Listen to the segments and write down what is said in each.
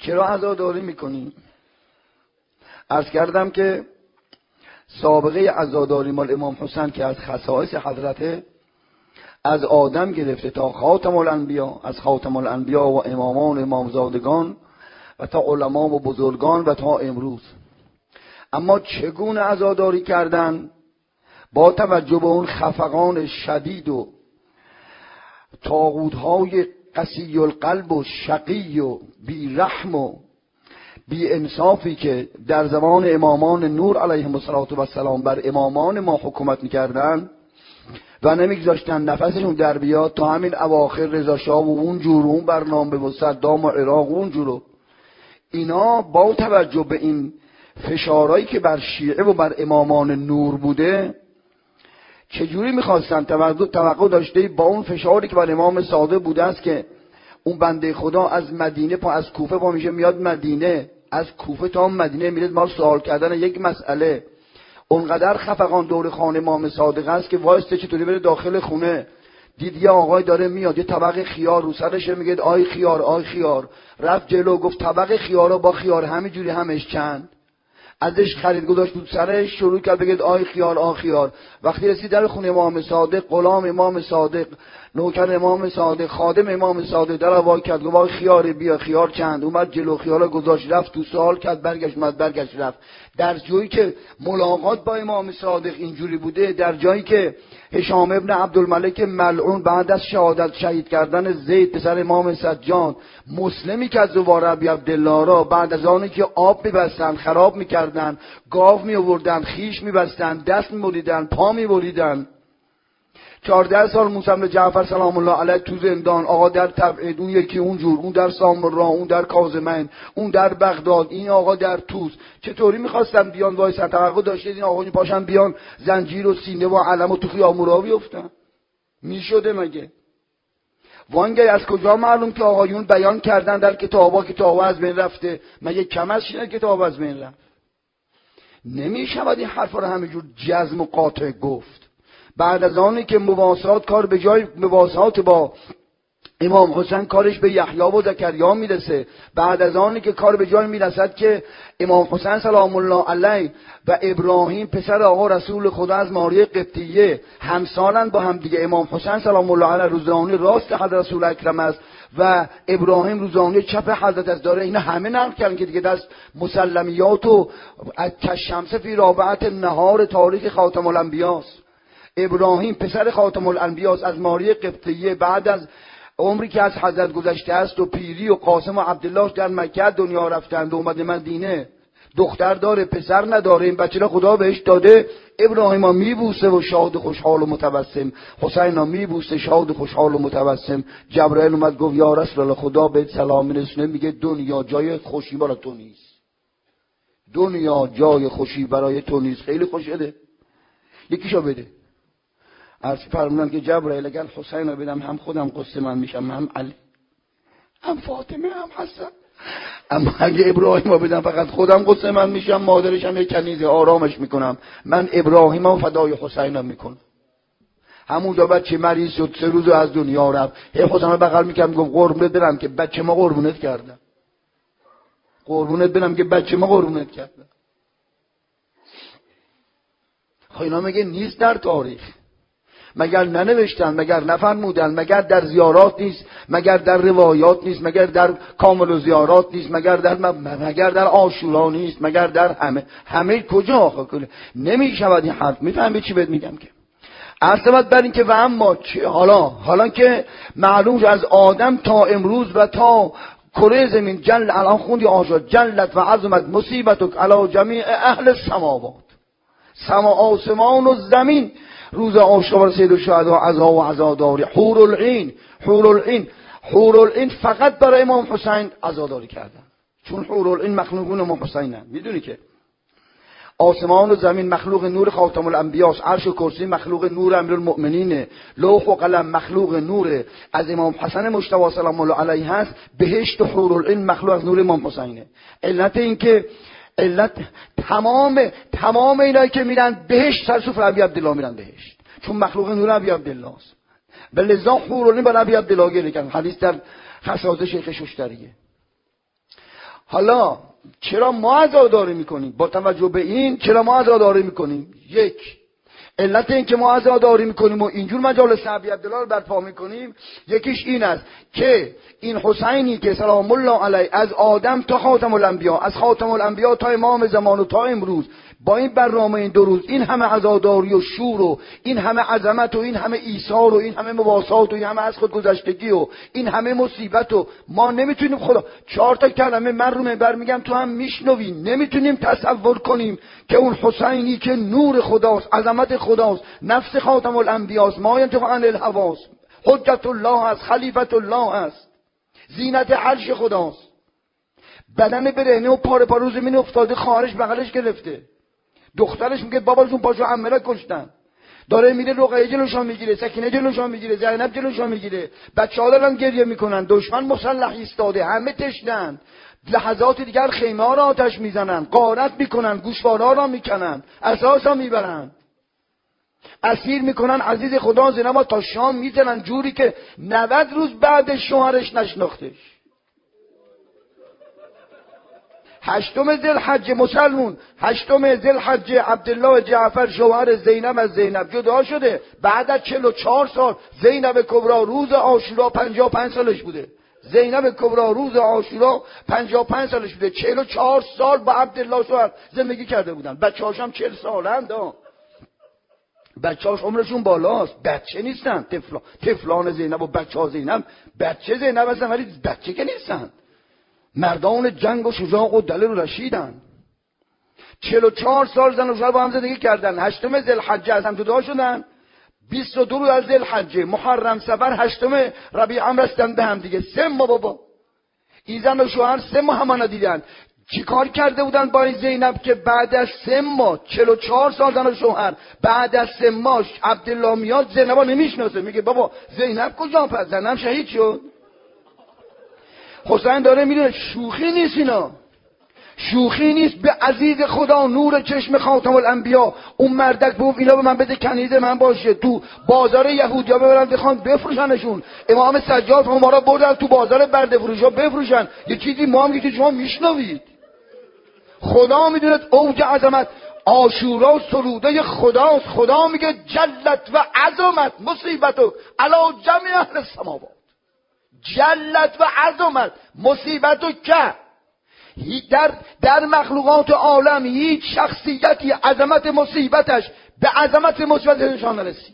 چرا عزاداری میکنی؟ عرض کردم که سابقه عزاداری مال امام حسین که از خصائص حضرته، از آدم گرفته تا خاتم الانبیا، از خاتم الانبیا و امامان و امامزادگان و تا علما و بزرگان و تا امروز. اما چگونه عزاداری کردن؟ با توجه به اون خفقان شدید و طاغوت‌های قسی القلب و شقی و بی رحم و بی انصافی که در زمان امامان نور علیهم السلام بر امامان ما حکومت می‌کردند و نمیگذاشتن نفسشون در بیاد، تا همین اواخر رضا شاه و اون جور اون برنامه و صدام و عراق اون جورو، اینا با توجه به این فشارهایی که بر شیعه و بر امامان نور بوده، چجوری میخواستن توقع داشته با اون فشاری که بر امام صادق بوده است که اون بنده خدا از مدینه از کوفه پا میشه میاد مدینه، از کوفه تا مدینه میره ما سوال کردن یک مسئله، اونقدر خفقان دور خانه امام صادق است که وایسته چطوری بره داخل خونه، دید یه آقای داره میاد، یه طبق خیار رو سرشه، میگه آی خیار آی خیار، رفت جلو گفت طبق خیارا با خیار همینجوری همش چند، ازش خرید گذاشت تو سرش، شروع کرد بگه آی خیار آی خیار. وقتی رسید در خونه امام صادق، غلام امام صادق، نوکر امام صادق، خادم امام صادق در وا کرد، گفت آی خیار بیا، خیار چند، اومد جلو خیارا گذاشت، رفت تو سوال کرد، برگشت اومد برگشت رفت. در جایی که ملاقات با امام صادق اینجوری بوده، در جایی که هشام ابن عبدالملک ملعون بعد از شهادت شهید کردن زید پسر امام سجاد، مسلمی که از زوار ابی عبدالله را بعد از آنی که آب میبستن خراب میکردن، گاو میآوردن خیش میبستن، دست میبریدن، پا میبریدن، 14 سال موسی بن جعفر سلام الله علیه تو زندان، آقا در تبعید، اون یکی اونجور، اون در سامرا، اون در کاظمین، اون در بغداد، این آقا در توس. چطوری میخواستن بیان وایسن؟ توقع داشتید این آقا پاشن بیان زنجیر و سینه و علم و تو خیامورا بیفتن؟ میشده مگه؟ وانگه از کجا معلوم که آقایون بیان کردن در کتابا کتاب از بین رفته؟ مگه کم از شینه کتاب از بین رفت؟ نمیشود این حرفا رو همینجور جزم و قاطع گفت. بعد از آنی که مواسات کار به جای مواسات با امام حسین کارش به یحیی و زکریا میرسه، بعد از آنی که کار به جای میرسد که امام حسین سلام الله علیه و ابراهیم پسر آقا رسول خدا از ماریه قبطیه همسالن با هم دیگه، امام حسین سلام الله علیه روزانی راست حضرت رسول اکرم است و ابراهیم روزانی چپ حضرت از داره، اینا همه نقل کردن که دیگه دست مسلمیات و کشمس فی رابعه النهار تاریخ خاتم الانبیاست. ابراهیم پسر خاتم الانبیاست از ماریه قبطیه، بعد از عمری که از حضرت گذشته است و پیری و قاسم و عبدالله در مکه دنیا رفتند و اومده مدینه، دختر داره پسر نداره، این بچه را خدا بهش داده. ابراهیم ها میبوسه و شاد و خوشحال و متبسم، حسین ها میبوسه شاد و خوشحال و متبسم. جبرائیل اومد گفت یا رسول الله خدا بهت سلام میرسونه، میگه دنیا جای خوشی برای تو نیست، دنیا جای خوشی برای تو نیست. خیلی خوشیده، یکیشو بده. عرض فرمودن که جبرائیل اگر حسین رو بدم هم خودم قصه من میشم، هم علی، هم فاطمه، هم حسن. اما اگه ابراهیم رو بدم فقط خودم قصه من میشم، مادرشم یک کنیزه آرامش میکنم. من ابراهیم رو فدای حسینم میکنم. همونجا بچه مریض شد 3 روز از دنیا رفت، حسین رو بغل میکنم گفت قربونت برم که بچه ما قربونت کردم، قربونت برم که بچه ما قربونت کردم. خب اینا میگه نیست در تاریخ؟ مگر ننوشتن؟ مگر نفرمودن؟ مگر در زیارات نیست؟ مگر در روایات نیست؟ مگر در کامل و زیارات نیست؟ مگر در عاشورا نیست؟ مگر در همه کجا آخه؟ نمیشود این حرف. میفهمی چی بهت میگم؟ که عرضت بر این که و اما حالا که معلوم از آدم تا امروز و تا کره زمین جل الان خوندی آشاد جلت و عظمت مصیبتک علی جمیع اهل السماوات، سما آسمان و زمین روز آشکار سید الشهدا عزا و عزاداری. حور العین فقط برای امام حسین عزاداری کردن، چون حور العین مخلوقون امام حسینن. میدونی که آسمان و زمین مخلوق نور خاتم الانبیاست، عرش و کرسی مخلوق نور امیرالمؤمنینه، لوح و قلم مخلوق نور از امام حسن مجتبی سلام الله علیه هست، بهشت و حور العین مخلوق از نور امام حسینه. علت تمام اینایی که میرن بهشت سر سفره ابی عبدالله میرن بهشت، چون مخلوق نور ابی عبدالله است. بلذا حور العین بر ابی عبدالله گریه کردن. حدیث در خصائص شیخ ششتریه. حالا چرا ما عزاداری میکنیم؟ با توجه به این چرا ما عزاداری میکنیم؟ یک، علت این که ما عزاداری میکنیم و اینجور مجالس ابی عبدالله رو برپا میکنیم، یکیش این است که این حسینی که سلام الله علیه از آدم تا خاتم الانبیا، از خاتم الانبیا تا امام زمان و تا امروز، با این برنامه این 2 روز این همه عزاداری و شور و این همه عظمت و این همه ایثار و این همه مواسات و این همه از خودگذشتگی و این همه مصیبت و ما نمیتونیم خدا 4 تا کلمه من رو منبر میگم تو هم میشنوی، نمیتونیم تصور کنیم که اون حسینی که نور خداست، عظمت خداست، نفس خاتم الانبیاست، ما ینطق عن الهواست، حجت الله است، خلیفت الله است، زینت عرش خداست، بدن برهنه و پاره پاره رو زمین افتاده، خارش بغلش گرفته، دخترش میگه باباشون پاشو عمه کشتن، داره میره رقیه جلوشو میگیره، سکینه جلوشو میگیره، زینب جلوشو میگیره، بچه‌ها دارن گریه میکنن، دشمن مسلح ایستاده، همه تشنن، لحظات دیگر خیمه ها را آتش میزنن، غارت میکنن، گوشوارها را میکنن، اساسا میبرن، اسیر میکنن عزیز خدا زینب تا شام میزنن، جوری که 90 روز بعد شوهرش نشناختش. 8 ذوالحجه مسلمون، 8 ذوالحجه عبدالله جعفر شوهر زینب از زینب جدا شده، بعد از 44 سال زینب کبرا روز عاشورا 55 سالش بوده، زینب کبرا روز عاشورا 55 سالش بوده، 44 سال با عبدالله شوهر زندگی کرده بودن، بچه‌هاش هم 40 سالند، بچه‌هاش عمرشون بالاست، بچه نیستن، طفلان زینب و بچه‌ها زینب بچه زینب هستن ولی بچه که نیستن، مردان جنگ و شجاع و دلیر و رشیدن. 44 سال زن و شوهر با هم زندگی کردن، 8 ذوالحجه از هم جدا شدن، 22 روز از ذوالحجه محرم صفر 8 ربیع هم رسیدن به هم دیگه. 3 ماه بابا این زن و شوهر 3 ماه هم ندیدن. چیکار کرده بودن با زینب که بعد از 3 ماه 44 سال زن و شوهر بعد از 3 ماه عبدالله میاد زینبا نمیشناسه، میگه بابا زینب کجا؟ پس زنم شهید شد. حسین داره میره، شوخی نیست اینا، شوخی نیست. به عزیز خدا نور چشم خاتم الانبیا اون مردک بود اینا به من بده کنیز من باشه، تو بازار یهودیا ببرن بخوان بفروشنشون، امام سجاد ما را بردن تو بازار برده فروشا بفروشن، یه چیزی ما هم که شما میشنوید. خدا میدونه اوج عظمت عاشورا سروده خداست، خدا میگه جلت و عظمت مصیبتو علی جميع اهل السماوات، جلت و عظمت مصیبتو که در مخلوقات عالم هیچ شخصیتی عظمت مصیبتش به عظمت مصیبتش نشان نرسید.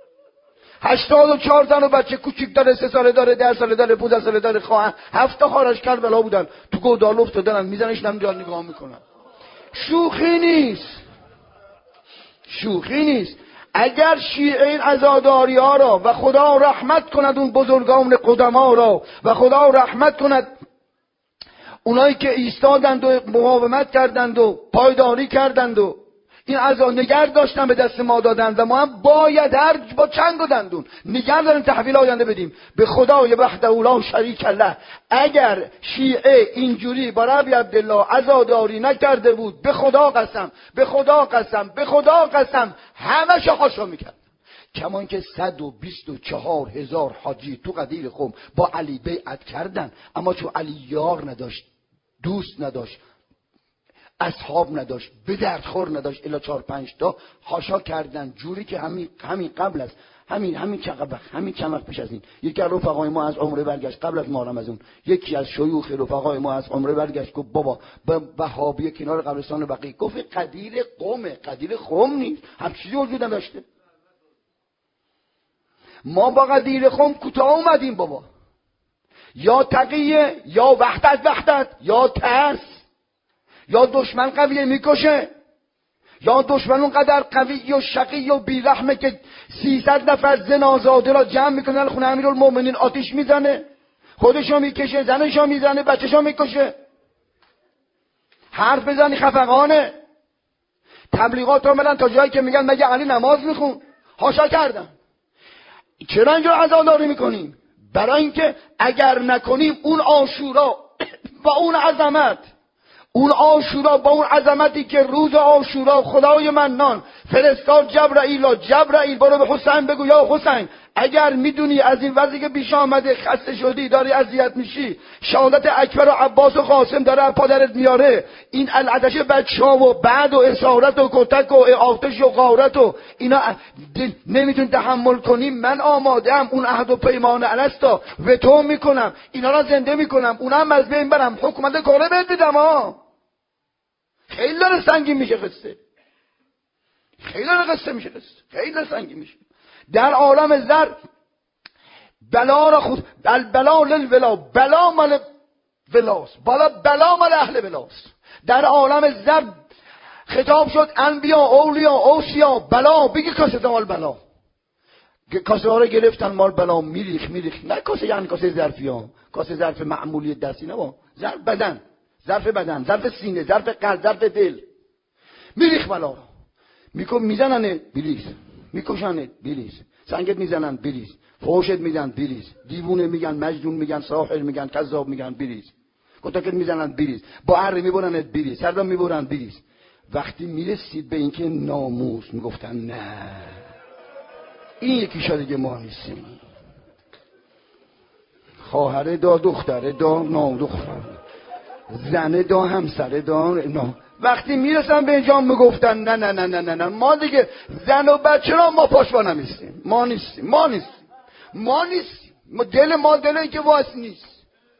84 زن و بچه کوچیک داره، 3 ساله داره، 10 ساله داره، 15 ساله داره، خواهر 7 تا خواهرش کربلا بودن، تو گودال افتادن، میزنش نمیجا نگاه میکنن. شوخی نیست، شوخی نیست. اگر شیعه این عزاداری ها را و خدا رحمت کند اون بزرگان قدما را و خدا رحمت کند اونایی که ایستادند و مقاومت کردند و پایداری کردند و این عزا نگر داشتن به دست ما دادند و ما هم باید هر با چنگ و دندون نگر داریم تحویل آینده بدیم به خدای وحده لا شریک له. اگر شیعه اینجوری با ربی عبدالله عزاداری نکرده بود به خدا قسم، به خدا قسم، به خدا قسم همه شخاشا میکرد. کمان که 124,000 حاجی تو قدیر قم با علی بیعت کردن، اما چون علی یار نداشت، دوست نداشت، اصحاب نداشت، به دردخور نداشت، الا 4-5 تا حاشا کردن، جوری که همین قبل از همین چند وقت پیش از این یکی از رفقای ما از عمره برگشت، قبل از محرم از اون یکی از شیوخ رفقای ما از عمره برگشت گفت بابا وهابی کنار قبرستان بقیع، گفت قدیر قومه، قدیر قوم نیست، هم چیزی وجود نداشته. ما با قدیر قوم کوتاه اومدیم بابا، یا تقیه یا وحدت یا ترس، یا دشمن قویه میکشه، یا دشمن اونقدر قوی و شقی و بیرحمه که 300 نفر زن آزاده را جمع میکنن خونه امیرالمومنین، آتش میزنه، خودشو میکشه، زنشو میزنه، بچه‌شو میکشه. حرف بزنی خفقانه. تبلیغات عملاً تا جایی که میگن مگه علی نماز میخون، حاشا کردن. چرا اینجور عزاداری میکنیم؟ برای اینکه اگر نکنیم اون عاشورا با اون عظمت، اون عاشورا با اون عظمتی که روز عاشورا خدای منان فرستاد جبرائیل برو به حسین بگو یا حسین اگر میدونی از این وضعی که پیش آمده خسته شدی، داری اذیت میشی، شهادت اکبر و عباس و قاسم داره از پادرت میاره، این العدش بچه‌ها و بعد و اسارت و کتک و آتش و غارت و اینا نمیتونی تحمل کنی، من آماده ام اون عهد و پیمان الستا و تو میکنم، اینا را زنده میکنم، اونم از بین برم، حکومت کاره بهت میدم ها. خیلی داره سنگین میشه قصه، خیلی داره قصه میشه، قصه خیلی داره سنگین میشه. در عالم زر بلا را خود البلا للولا، بلا مال ولاس، بلا مال اهل ولاس. در عالم زر خطاب شد انبیا، اولیا، اوصیا، بلا بگی کاسه مال بلا. کاسه ها رو گرفتن مال بلا، میریخ نه کاسه یعنی کاسه ظرفی ها، کاسه ظرف معمولی دستی نه، ظرف بدن، ظرف بدن، ظرف سینه، ظرف قلب، ظرف دل. میریخ بلا رو میزنن بلیس، میکشنت بلیس، سنگت میزنن بلیس، فحشت میدن بلیس، دیوونه میگن، مجنون میگن، ساحر میگن، کذاب میگن بلیس، کتکت میزنن بلیس، با اره میبرنت بلیس، سردا میبرن بلیس. وقتی میرسید به اینکه ناموس، میگفتن نه این یکیشا دیگه ما نیستیم، خواهره دا، دختره دا، دختره، زنه دا، همسره دا، وقتی میرسن به اینجا میگفتن نه نه نه نه نه ما دیگه زن و بچه را ما پشتوانه نیستیم، ما نیستیم، دل ما دلی که واس نیست.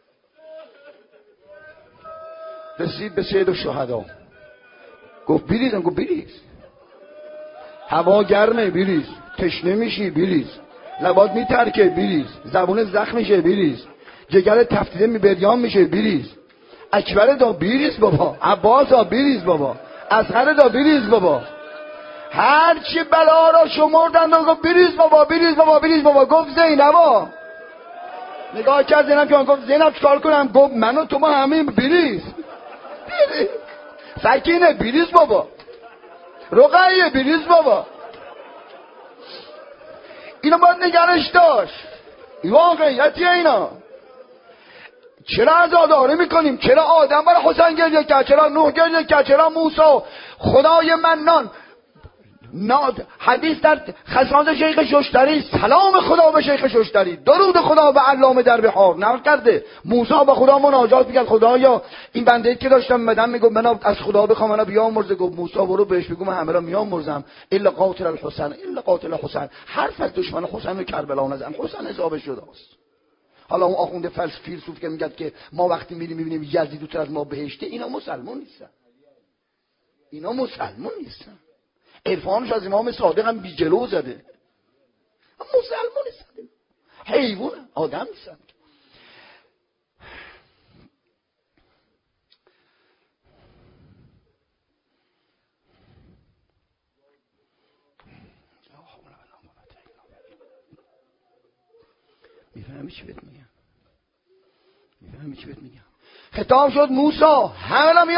رسید به سید الشهدا، گفت بریز، هوا گرمه بریز، تشنه میشی بریز، لبات میترکه بریز، زبون زخم میشه بریز، جگر تفتیده میبریان میشه بریز، اکبر دا بریز بابا، عباس دا بریز بابا، اصغر دا بریز بابا، هرچی بلا را شمردن و گفت بریز بابا. گفت زینبا، نگاه کرد زینب که گفت زینب چکار کنم؟ گفت من و تو ما همین بریز سکینه بریز بابا، رقیه بریز بابا. اینا باید نگرش داشت، واقعیتیه اینا. چرا عزاداری میکنیم؟ چرا آدم برای حسین گریه کرد؟ چرا نوح گریه کرد؟ چرا موسی؟ خدای منان حدیث در خزانه شیخ ششتری، سلام خدا به شیخ ششتری، درود خدا به علامه در بحار نقل کرده. موسی با خدا مناجات میکرد، خدایا این بنده که داشتم بدن میگم من از خدا بخوام منو بیامرزه. گفت موسی برو بهش بگو من همه را میامرزم الا قاتل الحسین، حرف از دشمن حسین کربلا نزن، حسین حساب شده است. حالا اون آخونده فیلسوف که میگه که ما وقتی میریم میبینیم یزید دور از ما بهشته، اینا مسلمان نیستن. عرفانش از امام صادق هم بی جلو زده، مسلمان نیستن، حیوان، آدم نیستن. میفهمی چی بهت میگم؟ خطاب شد موسی، همه را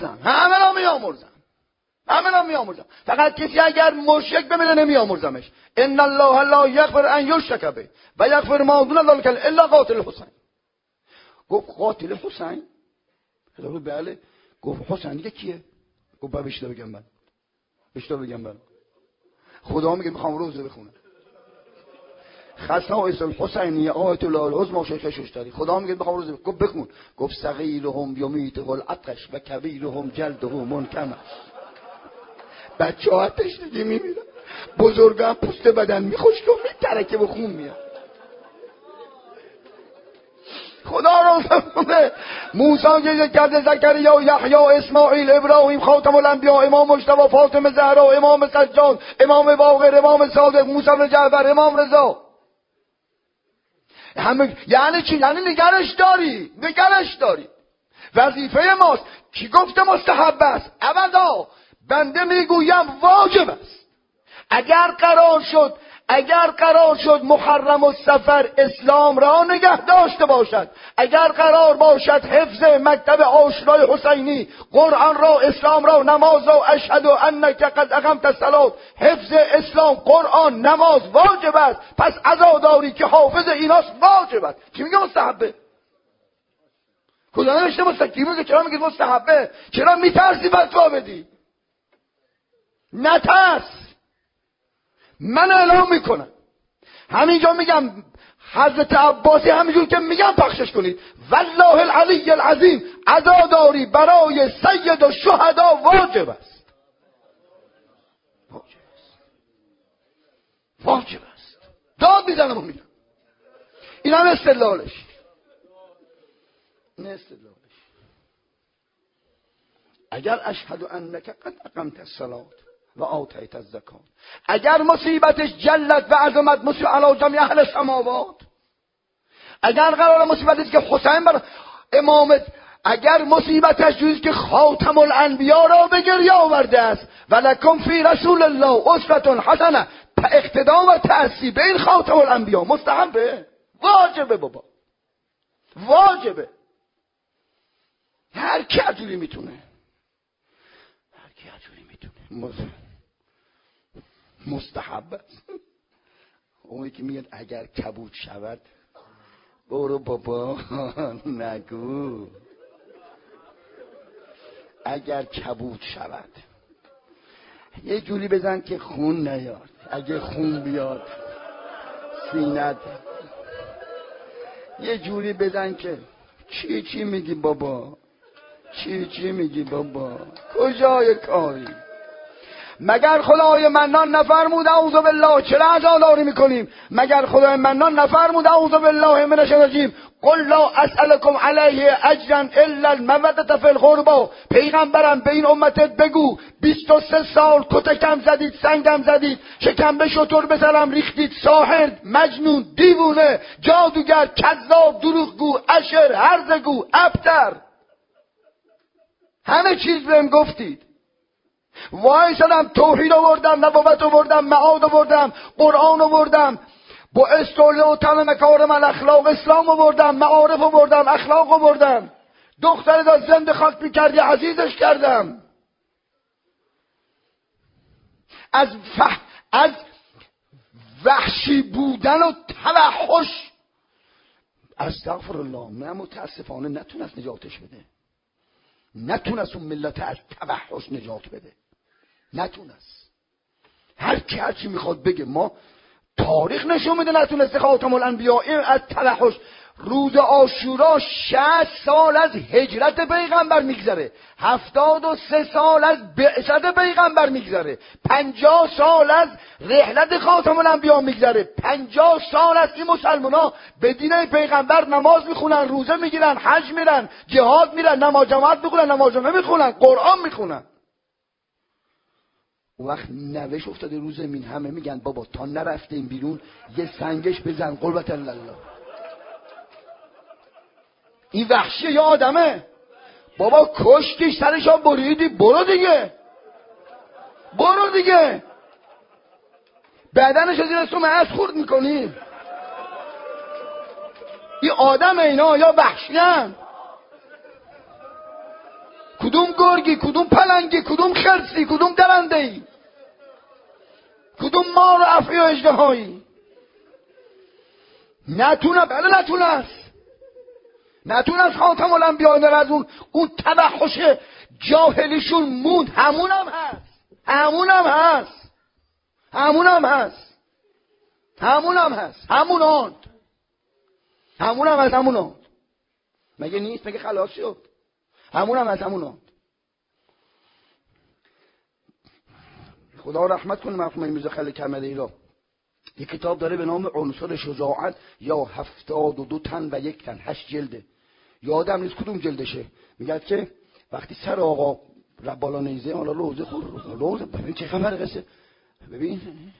میامرزم، فقط کسی اگر مشرک بمیره نمیامرزمش. ان الله لا یغفر ان یشرک به و یغفر ما دون ذلک الا قاتل حسین. گفت قاتل حسین؟ خدا بله. گفت حسین دیگه کیه؟ گفت بشتا بگم من خدا میگه میخوام روزه بخونم، خصائص الحسینیه آیت الله العظمی شیخ ششتری، خدا میگه میخوام روزه. گفت بخون. گفت صغیرهم یمیته العطش و کبیرهم جلده منکمش. بچه ها تشنگی میمیرن، بزرگان پوست بدن میخوشک و میترکه و خون میاد. خدا رو سمونه. موسی گریه کرده، زکریا، یحیی، اسماعیل، ابراهیم، خاتم الانبیا، امام مجتبی، فاطمه زهرا، امام سجاد، امام باقر، امام صادق، موسی بن جعفر، امام رضا. همه یعنی چی؟ یعنی نگرش داری. وظیفه ماست. کی گفته مستحب است؟ ابدا. بنده میگویم واجب است. اگر قرار شد محرم و سفر اسلام را نگه داشته باشد، اگر قرار باشد حفظ مکتب عاشورای حسینی، قرآن را، اسلام را، نماز را، اشهد انک قد اقمت الصلاة، حفظ اسلام، قرآن، نماز واجب است، پس عزاداری که حافظ ایناست واجب است. چی میگه مستحبه؟ خدا نوشته مستقیمه، چرا میگه مستحبه؟ چرا میترسی فتوا بدی؟ نترس. من اعلام میکنم همینجا میگم حضرت عباسی همینجور که میگم پخشش کنید. والله العلی العظیم عزاداری برای سید الشهدا واجب است. واجب است. داد میزنم و میگم این هم استدلالش. این استدلالش. اگر اشهد انک قد اقمت الصلاة و آتیت الزکات، اگر مصیبتش جلت و عظمت مصیبت علی جميع اهل السماوات، اگر قرار مصیبتش که حسین بر امامت، اگر مصیبتش جویست که خاتم الانبیا را به گریه آورده است و لکم فی رسول الله اسوة حسنه، اقتدا و تأسی به این خاتم الانبیا مستحبه، واجبه بابا، واجبه. هر کی عجوری میتونه، هر کی عجوری میتونه، مستحب است. اونی که میگن اگر کبود شود، برو بابا نگو. اگر کبود شود یه جوری بزن که خون نیاد، اگه خون بیاد سینت یه جوری بزن که چی میگی بابا، چی میگی بابا، کجای کاری؟ مگر خدای منان نفرمود اعوذ بالله؟ چرا عزاداری میکنیم؟ مگر خدای منان نفرمود اعوذ بالله من الشیطان الرجیم قل لا اسألكم علیه اجرا الا المودة فی القربى؟ پیغمبرم به این امتت بگو 23 سال کتکم زدید، سنگم زدید، شکم شتر به سرم ریختید، ساحر، مجنون، دیوونه، جادوگر، کذاب، دروغگو، اشر، هرزگو، ابتر، همه چیز بهم گفتید. وایسادم توحید آوردم، نبوت آوردم، معاد آوردم، قرآن آوردم، با استوله و تمام مکارم الاخلاق اسلام آوردم، معارف آوردم، اخلاق آوردم. دختر دا زنده خاک میکردی عزیزش کردم. از وحشی بودن و توحش استغفر الله، نه متاسفانه نتونست نجاتش بده، نتونست اون ملت از توحش نجات بده، نتونست. هر کی هر چی میخواد بگه، ما تاریخ نشون میده نتونست خاتم الانبیا از توحش. روز عاشورا 60 سال از هجرت پیغمبر میگذره، 73 سال از بعثت پیغمبر میگذره، 50 سال از رحلت خاتم الانبیا میگذره، 50 سال از این مسلمان‌ها به دین پیغمبر نماز میخونن، روزه میگیرن، حج میرن، جهاد میرن، نماز جماعت میخونن، نماز جمعه میخونن، قرآن میخونن. وقت نوش افتاده رو زمین، همه میگن بابا تا نرفتیم بیرون یه سنگش بزن قربت الله. این وحشی یا آدمه؟ بابا کشتیش سرشا بریدی، برو دیگه، برو دیگه. بدنش از این اسم از خورد میکنی. این آدم اینا یا وحشی هم؟ کدوم گرگی، کدوم پلنگی، کدوم خرسی، کدوم درندهی، کدوم مار و افعی و اژدهایی؟ نتونه، بله نتونه از خاتم الانبیا در از اون توحش جاهلیشون موند. همونم هست. مگه نیست؟ مگه خلاص شد؟ همونم. خدا رحمت کنه مرحوم میرزا خلیل کمری را. یک کتاب داره به نام عنصر شجاعت، یا 72 تن و 1 تن، 8 جلده، یادم نیست کدوم جلدشه. میگه که وقتی سر آقا ربالا نیزه حالا روزه ببین چه خبر قصه، ببین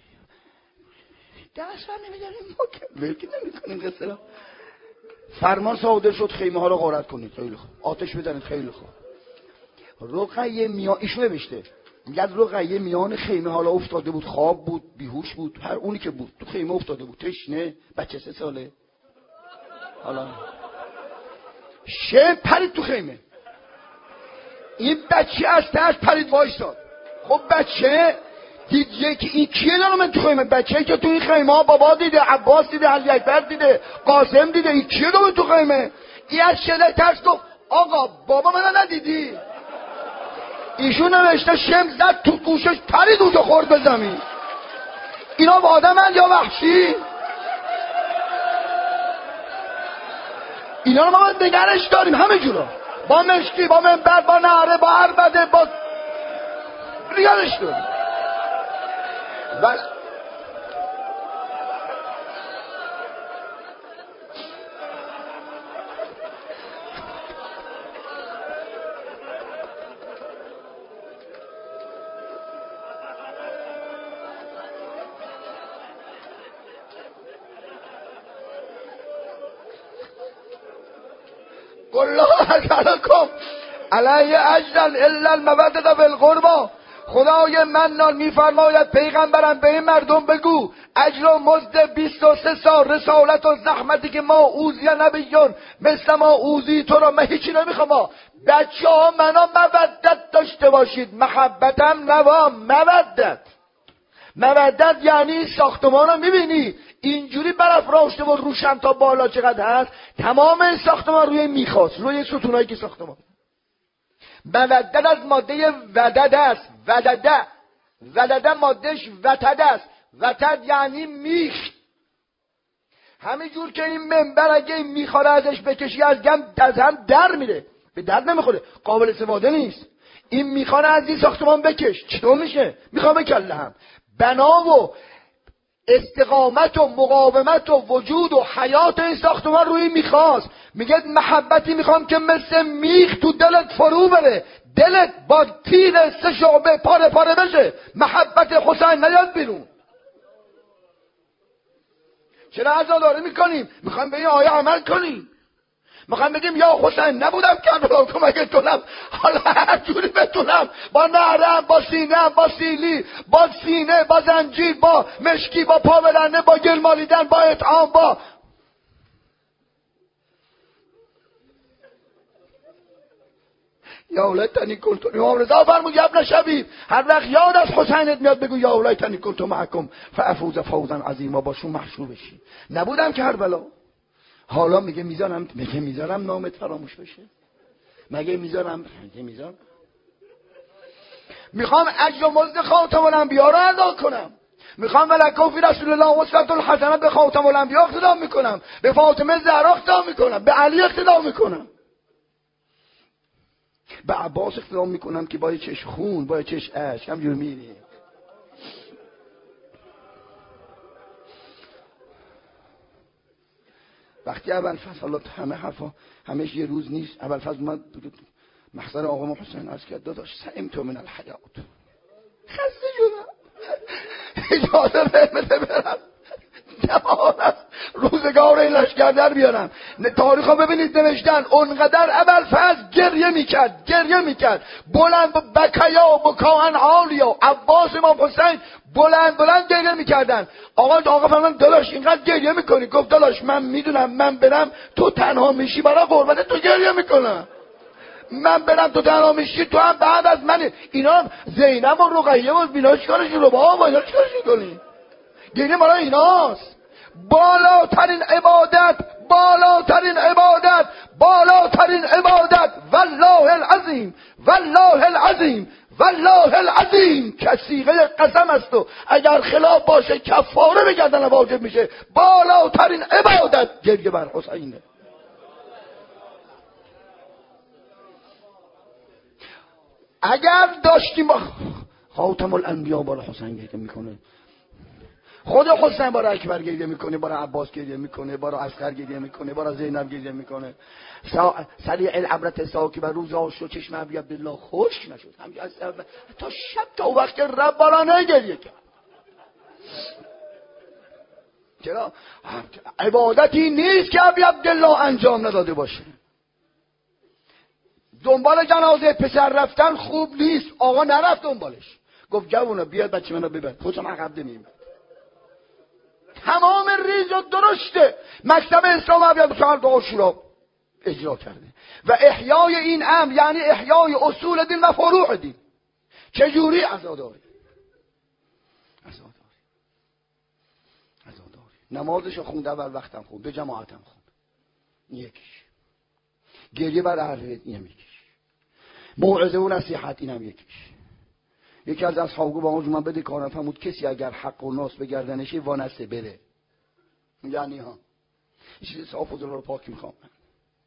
دست هم نمیداریم ما که ولکی نمیکنیم قصه را. فرمان صادر شد خیمه ها رو غارت کنید، خیلی خوب، آتش بزنید، خیلی خوب. رقیه میان ایشو نوشته، میگه رقیه میان خیمه حالا افتاده بود، خواب بود، بیهوش بود، هر اونی که بود تو خیمه افتاده بود، تشنه، بچه 3 ساله. حالا شه پرید تو خیمه، این بچه از تحت پرید وایستاد. خب بچه دید یکی این کیه دارم من تو خیمه؟ بچه که تو این خیمه ها بابا دیده، عباس دیده، علی اکبر دیده، قاسم دیده، این کیه دارم تو خیمه؟ این از شده ترس گفت آقا بابا من ندیدی؟ ایشون نوشته شم زد تو گوشش، پرید اونجا خورد به زمین. اینا با آدم هست یا وحشی؟ اینا رو ما باید نگرش داریم همه جورا، با مشکی، با منبر، با نعره، با عربده، با نگرش داریم. والله اکرمکم علی اجرا الا المودة فی القربى. خدای منان میفرماید پیغمبرم به این مردم بگو اجر و مزد 23 سال رسالت و زحمتی که ما اوزی نبیون مثل ما اوزی تو رو، من هیچی نمیخوام. بچه ها منو مودت داشته باشید، محبتم نوا مودت یعنی ساختمان رو میبینی اینجوری برافراشته و روشن تا بالا چقدر هست، تمام این ساختمان روی میخواست، روی ستونایی که ساختمان. مودت از ماده ودد است. ودده مادهش وتد است. وتد یعنی میخ. همینجور که این منبر اگه این میخواره ازش بکشی از هم در میره، به درد نمیخوره، قابل استفاده نیست. این میخواره از این ساختمان بکش، چطور میشه؟ میخوام بکله هم بنا و استقامت و مقاومت و وجود و حیات این ساختمان روی میخواست. میگه محبتی میخوام که مثل میخ تو دلت فرو بره، دلت با تیر 3 شعبه پاره پاره بشه، محبت حسین نیاد بیرون. چرا عزاداری میکنیم؟ میخوایم به این آیه عمل کنیم. میخوایم بگیم یا حسین نبودم کربلا کمکت کنم، حالا هر جوری بتونم، با نعرم، با سینه، با سیلی، با سینه، با زنجیر، با مشکی، با پاورنه، با گل مالیدن، با اطعام، با یا لیتنی کنت. امام رضا فرمود ابن شبیب هر وقت یاد از حسینت میاد بگو یا لیتنی کنت معکم فافوز فوزا عظیما، باشون محشور بشی. نبودم کربلا. حالا میگه میذارم نامت فراموش بشه؟ مگه میذارم؟ میخوام اجر و مزد خاتم الانبیا رو ادا کنم. میخوام ولکم فی رسول الله اسوة الحسنه، به خاتم الانبیا اقتدا میکنم، به فاطمه زهرا اقتدا میکنم، به علی اقتدا میکنم، به عباس اقتدا میکنم که با چش خون، با چش اشک همجور میری. وقتی ابوالفضل، حالا همه حرفا همش یه روز نیست، ابوالفضل اومد محضر آقا حسین عرض کرد داداش سئمت من الحیات، خسته شدم، اجازه بده برم نمانم روزگار این لشکر در بیارم. تاریخ ها ببینید نوشتن اونقدر ابوالفضل گریه میکرد بلند بکیا بکاهن عالیا، عباس امام حسین بلند گریه میکردن. آقا فرمودن داداش اینقدر گریه میکنی؟ گفت داداش من میدونم من برم تو تنها میشی، برای قربت تو گریه میکنم. من برم تو تنها میشی، تو هم بعد از من. اینا زینب و رقیه و بینا چیکارشون رو با اینا چیکارشون کنی؟ گریه برای ایناست. بالاترین عبادت والله العظیم که صیغه قسم است و اگر خلاف باشه کفاره به گردن واجب میشه. بالاترین عبادت گریه بر حسینه. اگر داشتیم خاتم الانبیا برای حسین گریه میکنه، خود حسین برای اکبر گریه میکنه، برای عباس گریه میکنه، برای اصغر گریه میکنه، برای زینب گریه میکنه. سریع العبرت ساکی و روز آشو چشم ابی عبدالله خشک نشد، تا شب تا وقت ربانانه گریه کرد. چرا؟ عبادتی نیست که ابی عبدالله انجام نداده باشه. دنبال جنازه پسر رفتن خوب نیست، آقا نرفت دنبالش، گفت جوونا بیاد بچه منو ببر، خودم عقب نمیام. تمام ریز و درشته مکتب اسلام ابی عاشورا اجرا کرده و احیای این امر یعنی احیای اصول دین و فروع دین. چجوری؟ عزاداری. نمازشو خوند، اول وقتم خوند، به جماعتم خوند، یکیش. گریه بر اهل بیت اینم یکیش. موعظه و نصیحت اینم یکیش. یکی از اصحاب با اون من بده کارم فرمود کسی اگر حق و ناس به گردنشه وانسته بره. یعنی ها این چیز صاف و رو پاک میخوام.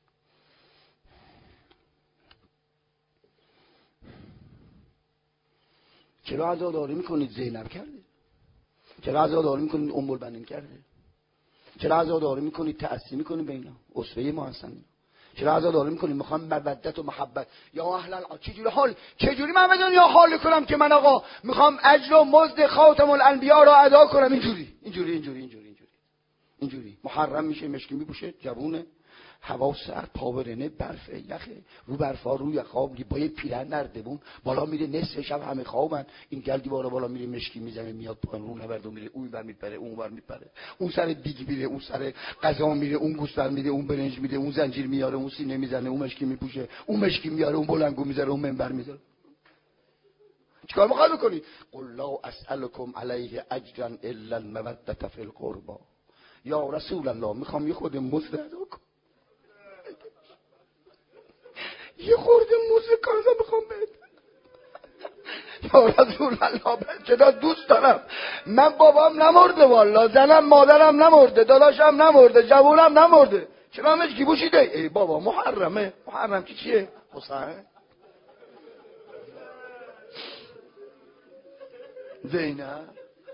چرا عزاداری میکنید؟ زینب کرده. چرا عزاداری میکنید؟ ام البنین کرده. چرا عزاداری میکنید؟ تأسی میکنید به اینا، اسوه ما هستن. چرا عزاداری میکنید؟ میخوام مودت و محبت. یا اهل چجوری من بدون یا حال کنم که من آقا میخوام اجر و مزد خاتم الانبیا را ادا کنم؟ اینجوری محرم میشه، مشکی میپوشه، جوونه، هوا سرد، پا برنه، برف، یخه، رو برفا، روی خواب با یه پیرهن نردبون بالا میره، نصف شب همه خوابن، این گل بالا میره، مشکی میزنه، میاد پایین، رو نورد میره، اون ور میپره، اون ور میپره، اون سر دیگ میره، اون سر غذا میره، اون گوسفند میده، اون برنج میده، اون زنجیر میاره، اون سینه میزنه، اون مشکی میپوشه، اون مشکی میاره، اون بلنگو میذاره، اون منبر میذاره. چیکار میخواد بکنی؟ قل لا اسالکم علیه اجرا الا المودة فی القربى. یا رسول الله میخوام یه خود مزد ادا کنم، یه خورده موزه کارزا میخوام بهت. یا رسول الله چرا دوست دارم، من بابام نمرده والا، زنم مادرم نمرده، داداشم نمرده، جوونم نمرده، چرا مشکی پوشیده؟ ای بابا محرمه. محرم چیه؟ حسین، زینب.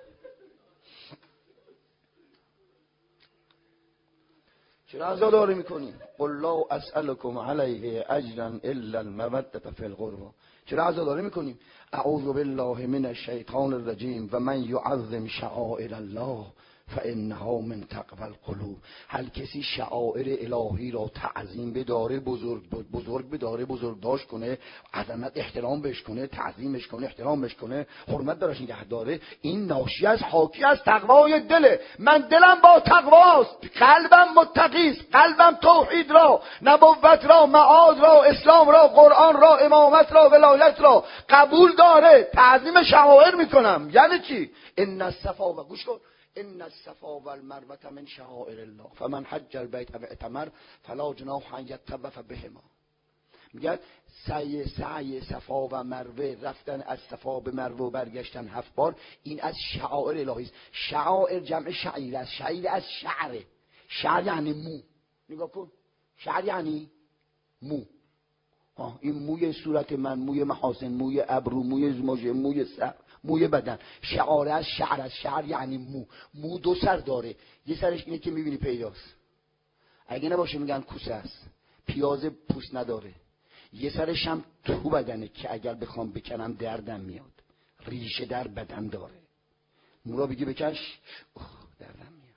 چرا عزاداری میکنی؟ قل لا اسالکم علیه اجرا الا المودة فی القربى. چرا عزاداری میکنیم؟ اعوذ بالله من الشیطان الرجیم و من یعظم شعائر الله فانها من تقوی القلوب. هر کسی شعائر الهی را تعظیم بداره، بزرگ بداره، بزرگداشت کنه، عظمت احترام بهش کنه، تعظیمش کنه، احترامش کنه، حرمت براش نگه داره، این ناشی از حاکی از تقوای دله. من دلم با تقواست، قلبم متقیست، قلبم توحید را، نبوت را، معاد را، اسلام را، قرآن را، امامت را، ولایت را قبول داره، تعظیم شعائر میکنم. یعنی چی؟ ان الصفا، و گوش کن، ان الصفا والمروه من شعائر الله فمن حج البیت و اعتمر فلا جناح ان یطوف بهما. میگه سعی صفا و مروه، رفتن از صفا به مروه و برگشتن 7 بار، این از شعائر الهی است. شعائر جمع شعیر است. شعیر از شعره. شعر یعنی مو. نگاه کن، شعر یعنی مو. این موی صورت من، موی محاسن، موی ابرو، موی مژه، موی سر، موی بدن. شعار از شعر است. شعر یعنی مو. مو 2 سر داره، یه سرش اینه که میبینی پیداست، اگه نباشه میگن کوسه است. پیاز پوست نداره. یه سرش هم تو بدنه که اگر بخوام بکنم دردم میاد. ریشه در بدن داره. مو را بگی بکش، دردم میاد.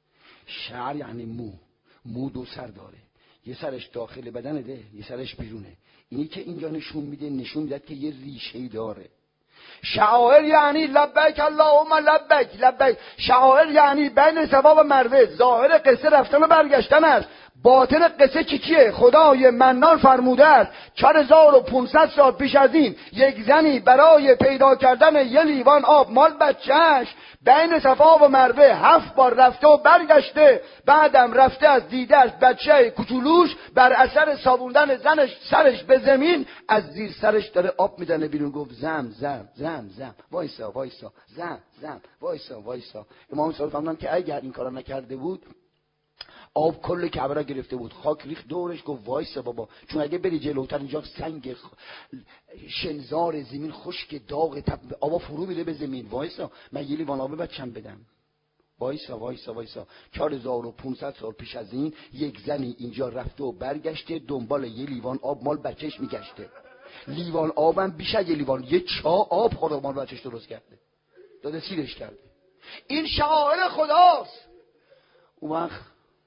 شعر یعنی مو. مو 2 سر داره، یه سرش داخل بدنه ده، یه سرش بیرونه. اینی که اینجا نشون میده که یه ریشه‌ای داره. شعائر یعنی لبیک اللهم لبیک لبیک. شعائر یعنی بین صفا و مروه. ظاهر قصه رفتن و برگشتن است، باطن قصه چیه؟ خدای منان فرموده است 4500 سال پیش از این یک زنی برای پیدا کردن یه لیوان آب مال بچهش بین صفا و مروه 7 بار رفته و برگشته. بعدم رفته از دیده از بچه کوچولوش بر اثر صابوندن زنش سرش به زمین، از زیر سرش داره آب میدنه بیرون. گفت زم زم زم زم، وایسا وایسا، زم زم، وایسا وایسا. امام صادق فرمودن که اگر این کارا نکرده بود آب کل کعبه را گرفته بود، خاک ریخت دورش. گفت وایسا بابا، چون اگه بری جلوتر اینجا سنگ شنزار زمین خشک داغ آب فرو میره به زمین. وایسا، من یه لیوان آب بچم بدم. وایسا وایسا وایسا. 4500 سال پیش از این یک زنی اینجا رفته و برگشته دنبال یه لیوان آب مال بچهش میگشته. لیوان آبم بیش از یه لیوان، یه چا آب خورده مال بچهش درست کرده، داده سیرش کرده. این شعائر خداست. اون وقت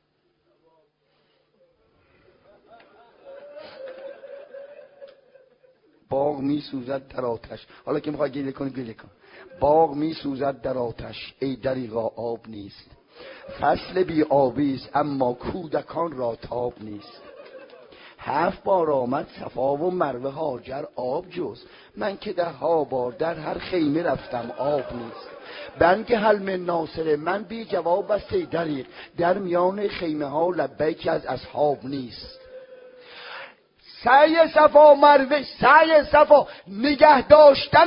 باغ می سوزد در آتش. حالا که میخوای گله کنی گله کن. باغ می سوزد در آتش، ای دریغا آب نیست. فصل بی آبیست اما کودکان را تاب نیست. 7 بار آمد صفا و مروه هاجر آب جز، من که 10 بار در هر خیمه رفتم آب نیست. بنگ حلم ناصره من بی جواب است ای دریغ، در میان خیمه ها لبیک از اصحاب نیست. سعی صفا مروه، سعی صفا نگه داشتن،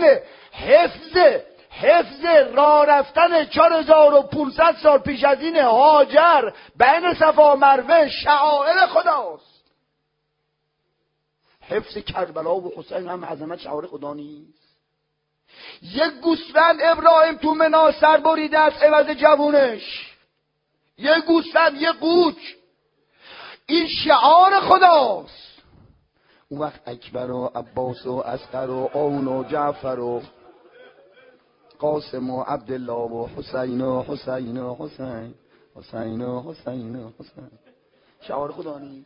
حفظ راه رفتن 4500 سال پیش از این هاجر بین صفا مروه شعائر خداست. حفظ کربلا و حسین هم عظمت شعائر خدا نیست؟ یک گوسفند ابراهیم تو منا سر بریده از عوض جوونش، یک گوسفند، یک قوچ. این شعار خداست. اون وقت اکبر و عباس و اصغر و عون و جعفر و قاسم و عبدالله و حسین و حسین و حسین حسین و حسین و حسین. شعار خدا نیست؟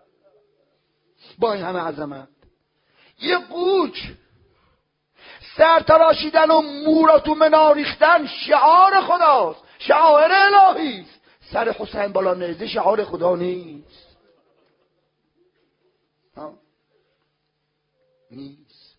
با این همه عظمت یه قوچ سر تراشیدن و مورا تو منا ریختن شعار خداست، شعار الهی است. سر حسین بالا نریزه شعار خدا نیست. نیست.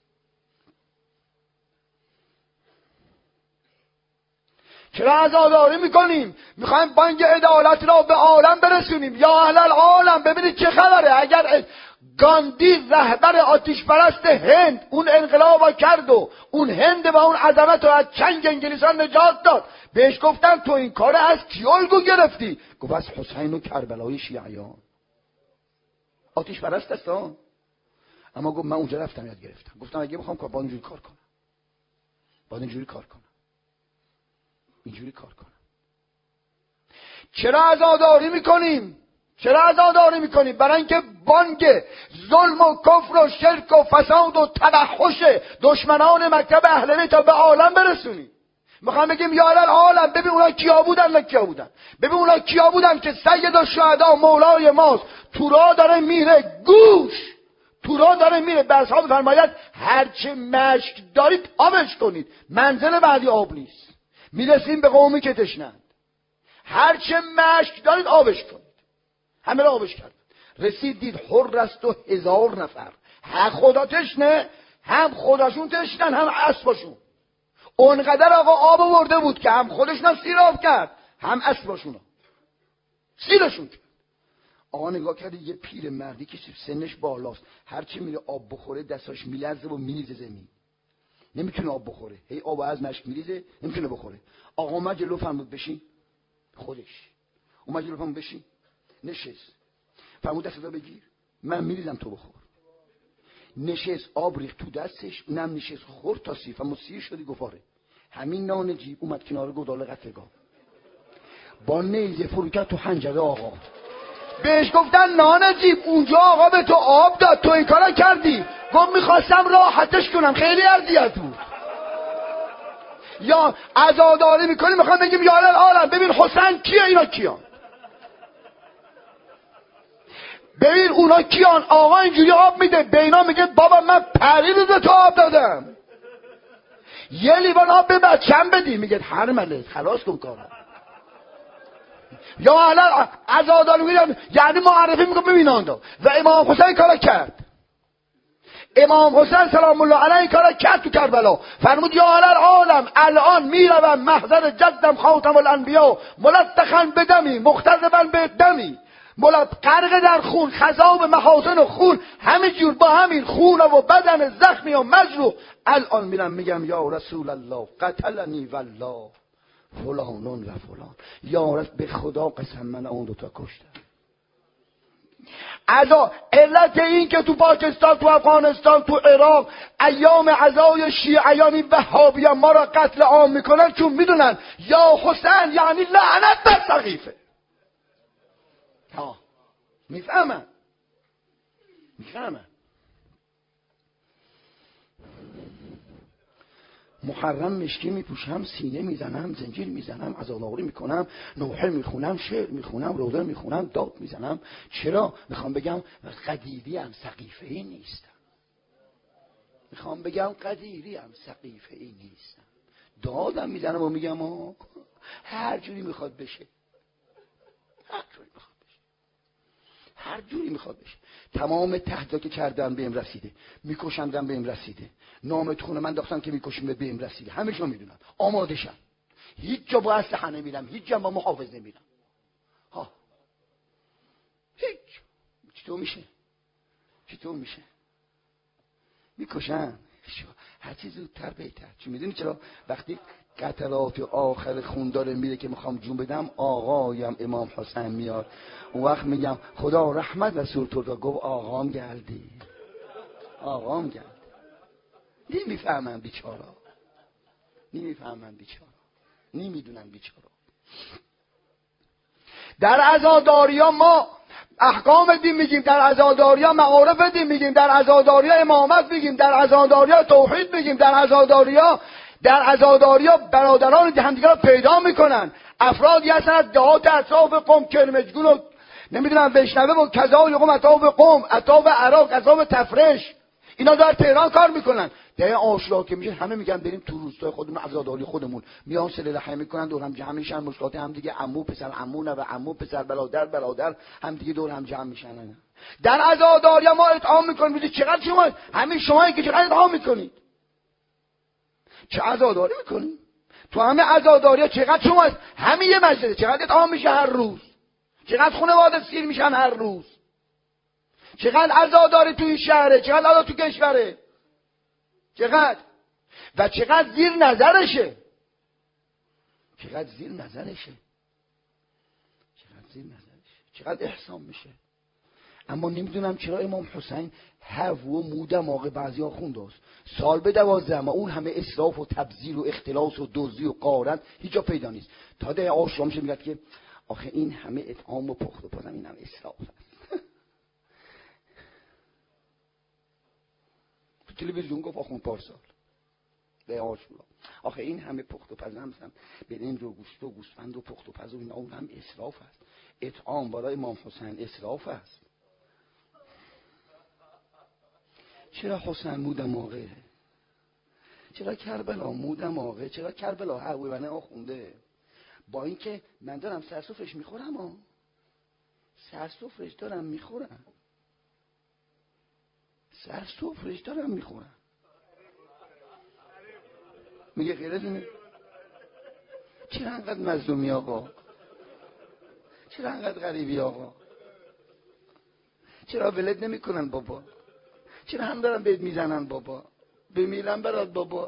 چرا عزاداری میکنیم؟ میخوایم بانگ عدالت را به عالم برسونیم. یا اهل العالم ببینید چه خبره. اگر گاندی رهبر آتش پرست هند اون انقلاب کرد و اون هند و اون عظمت رو از چنگ انگلیسان نجات داد، بهش گفتن تو این کار از کی الگو گرفتی؟ گفت از حسین و کربلای شیعیان. آتش پرست است ها. اما گفت من اونجا رفتم یاد گرفتم. گفتم اگه بخوام با اینجوری کار کنم، با اینجوری کار کنم، اینجوری کار کنم. چرا عزاداری میکنیم؟ چرا عزاداری میکنیم؟ برای اینکه بانگ ظلم و کفر و شرک و فساد و تبحش دشمنان مکتب اهل بیت به عالم برسونیم. میخوام بگیم یا العالم ببین اونا کیا بودن، نه کیا بودن. ببین اونا کیا بودن که سید الشهدا مولای ماست تو راه داره میره، گوش تو راه داره میره. به اصحاب فرماید هرچه مشک دارید آبش کنید، منزل بعدی آب نیست. میرسیم به قومی که تشنند، هرچه مشک دارید آبش کنید. همه را آبش کرد. رسید دید حر است و 1000 نفر، هم خدا تشنه، هم خداشون تشنن، هم اسباشون. اونقدر آقا آب آورده بود که هم خودشون سیراب کرد، هم اسباشون سیرشون کرد. آقا نگاه کرد یه پیر مردی که سنش بالاست، هرچی میره آب بخوره دستاش میلرزه و میریزه زمین، نمیتونه آب بخوره، هی آب از مشک میریزه نمیتونه بخوره. آقا اومد جلو فرمود بشین، خودش اومد جلو فرمود بشین، نشست. فرمود دستتو بگیر من میریزم تو بخور. نشست، آب ریخت تو دستش، اونم نشست خورد تا سیر. فرمود سیر شدی؟ گفت آره. همین نان جیب اومد کنار گودال قطرگاه با نیزه فرو کرد تو حنجره آقا. بهش گفتن نان جیب، اونجا آقا به تو آب داد، تو این کارا کردی. گفت میخواستم راحتش کنم، خیلی اذیت بود. یا عزاداری میکنیم میخوام بگیم یا العالم ببین حسین کیه، اینا کیان، ببین اونا کیان. آقا اینجوری آب میده، به اینا میگه بابا من پری به تو آب دادم، یه لیوان آب به بچم بدی. میگه هر مله خلاص کن کارم. یا الان عزاداری میگم یعنی معرفی میکنم ببین آندا. و امام حسین کارا کرد. امام حسین سلام الله علیه کارا کرد تو کربلا. فرمود یا العالم الان میروم محضر جدم خاتم الانبیا ملتخن بدمی مختضبا به دمی، غرق در خون، خضاب محاسن و خون، همه جور با همین خون و بدن زخمی و مجروح. الان میرم میگم یا رسول الله قتلنی والله فلانون و فلان. یا رسول به خدا قسم من اون دوتا کشتم. علت این که تو پاکستان، تو افغانستان، تو عراق ایام عزای شیعیان وهابیان ما را قتل عام میکنن چون میدونن یا حسین یعنی لعنت بر سقیفه. ها میفهمن. محرم مشکی میپوشم، سینه میزنم، زنجیر میزنم، عزاداری میکنم، نوحه میخونم، شعر میخونم، روضه میخونم، داد میزنم. چرا؟ میخوام بگم قدیری هم سقیفه ای نیستم. دادم میزنم و میگم هر جوری میخواد بشه، تمام تهدیدا که کردن بهم رسیده، میکشندم بهم رسیده، نامت خونه من داختن که میکشیم بهم رسیده، همه شو میدونن، آماده شم. هیچ جا با اسلحه نمیرم، هیچ جا با محافظ نمیرم. هیچ. چطور میشه؟ میکشن. هرچی زودتر بهتر. چون میدونی چرا؟ وقتی قطرات آخر خون داره میره که میخوام جون بدم، آقایم امام حسین میاد، اون وقت میگم خدا رحمت رسول تو را. گفت آقام گردی. نمیفهمم بیچارا. نمیفهمن بیچارا، نمیدونن بیچارا. در عزاداریا ما احکام دین میگیم، در عزاداریا معارف دین میگیم، در عزاداریا امامت میگیم، در عزاداریا توحید میگیم، در عزاداریا برادران همدیگه رو پیدا میکنن. افرادی هستن از دهات اطراف قم، کرمجگون و نمیدونم وشنوه و کذا یقوم اطراف قم، اطراف عراق، اطراف تفرش، اینا در تهران کار میکنن. در عاشورا که میشه همه میگن بریم تو روستای خودمون عزاداری خودمون، میان صله رحم میکنن، دور هم جمع میشن، مشکلات هم دیگه، عمو پسر عمو، و عمو پسر، برادر هم دیگه دور هم جمع میشن. در عزاداری ما اطعام میکنیم. میگه چقدر شما همین شمایی که چقدر اطعام میکنید، چه عزاداری میکنید تو همه عزاداری چقدر شما همین یه مجلس چقدر اطعام میشه هر روز، چقدر خانواده سیر میشن هر روز، چقدر عزاداری توی شهره، چقدر عزا تو کشوره، چقدر و چقدر زیر نظرشه، چقدر احسان میشه. اما نمیدونم چرا امام حسین هو و مو دماغ بعضیا خونده است. سال به 12 ما اون همه اسراف و تبذیر و اختلاس و دزدی و قارت هیچ جا پیدا نیست. تا ده عاشورا میشه میگه که آخه این همه اطعام و پخت و پزم این همه اسراف است. تو تلویزیون گفت آخون پارسال ده عاشورا آخه این همه پخت و پزم هستن، برنج و گوشت و گوسفند و پخت و پز و اینا، اون هم اسراف است. اطعام برای امام حسین اسراف است. چرا حسین مو دماغه؟ چرا کربلا مو دماغه؟ چرا کربلا حویونه آخونده؟ با اینکه من دارم سرسفرش میخورم، سرسفرش دارم میخورم. میگه غیر از اینه؟ چرا انقدر مظلومی آقا؟ چرا انقدر غریبی آقا؟ چرا ولد نمی کنن بابا؟ چرا هم دارن بهت میزنن بابا؟ بمیرم برات بابا.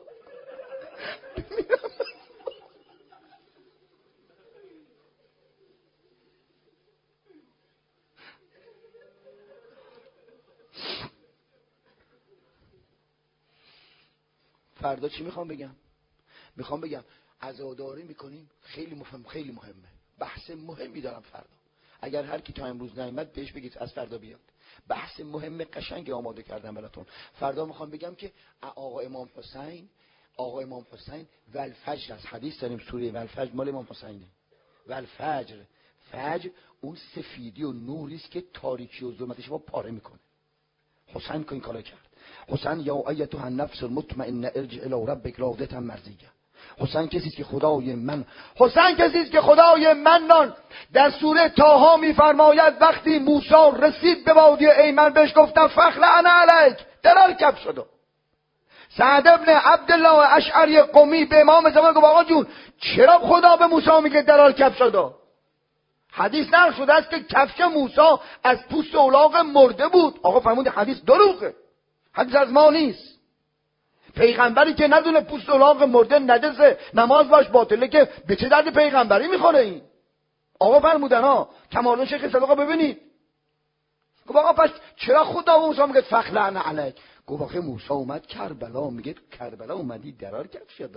فردا چی میخوام بگم عزاداری میکنیم، خیلی مهمه، بحث مهمی دارم فردا. اگر هر کی تا امروز نیامد بهش بگید از فردا بیاد. بحث مهم قشنگ آماده کردم براتون. فردا میخوام بگم که آقا امام حسین والفجر از حدیث داریم، سوره والفجر مال امام حسینه. والفجر، فجر اون سفیدی و نوری است که تاریکی و ظلمتش رو پاره میکنه. حسین که این کارو کرد. حسین یا ایتها النفس المطمئنه ارجع الی ربک راضیه مرضیه. حسین کسی است که خدای منان در سوره طه میفرماید وقتی موسی رسید به وادی ایمن بهش گفتن فخلعن علیک، درار شد. سعد ابن عبدالله اشعری قمی به امام زمان گفت آقا جون چرا خدا به موسی میگه درار کف شد؟ حدیث نقل شده است که کفش موسی از پوست الاغ مرده بود. آقا فرمود حدیث دروغه، حدیث از ما نیست. پیغمبری که ندونه پوست الاغ مرده نجسه نماز باش باطله که به چه درد پیغمبری میخوره این؟ آقا فرمودن کمال شیخ صدقه ببینید. گفت آقا پس چرا خدا به موسی میگه فخلعن علیک؟ گفت آخه موسی اومد کربلا، میگه کربلا اومدی درار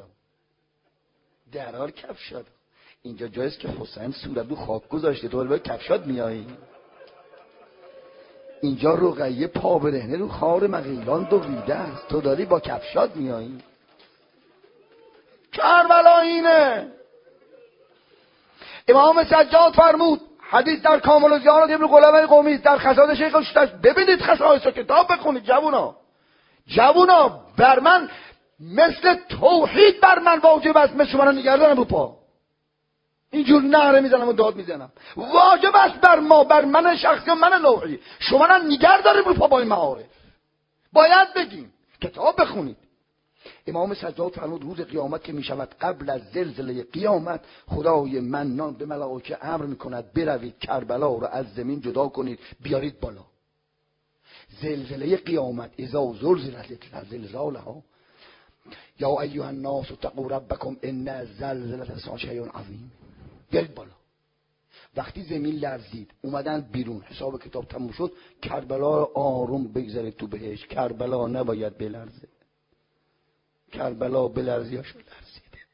کف شد. اینجا جایست که حسین صورت رو خاک گذاشته، تو به کفشات میایی. اینجا رقیه پا برهنه رو خار مغیلان دویده است، تو داری با کفشات میایی. کربلا اینه. امام سجاد فرمود، حدیث در کامل الزیارات ابن قلمه قومی در خصائص شیخ الشتاش، ببینید خصائص رو، کتاب بخونید جوونا بر من مثل توحید بر من واجب است، مثل من نگردنم رو پا اینجور نعره میزنم و داد میزنم. واجب است بر من شخصی و من نوعی شما را نگر داریم رو پا با این معارف. باید بگیم، کتاب بخونید. امام سجاد فرمود روز قیامت که میشود قبل از زلزله قیامت، خدای منان به ملائکه امر میکند بروید کربلا رو از زمین جدا کنید بیارید بالا. زلزله قیامت اذا زلزلت زلزالها یا ایها الناس اتقوا ربکم ان زلزله الساعه شیء عظیم. بیارید بالا. وقتی زمین لرزید اومدن بیرون، حساب کتاب تموم شد، کربلا آروم بگذارید تو بهش. کربلا نباید بلرزه. کربلا بلرزیاشو لرزیده.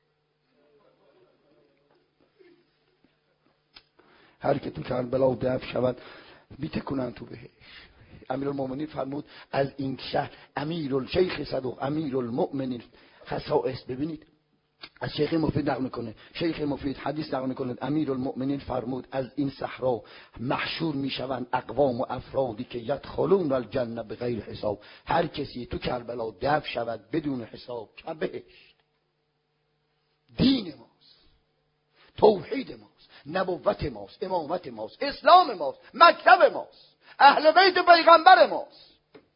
هر که تو کربلا دفن شود بیتکنن تو بهش. امیرالمومنین فرمود از این شهر شیخ صدوق امیرالمؤمنین خصائص. ببینید از شیخ مفید نقل میکنه، شیخ مفید حدیث نقل میکنه، امیرالمؤمنین فرمود از این صحرا محشور میشوند اقوام و افرادی که یدخلون الجنه بغیر حساب. هر کسی تو کربلا دفن شود بدون حساب که بهشت. دین ماست، توحید ماست، نبوت ماست، امامت ماست، اسلام ماست، مکتب ماست، اهل بیت پیغمبر ماست.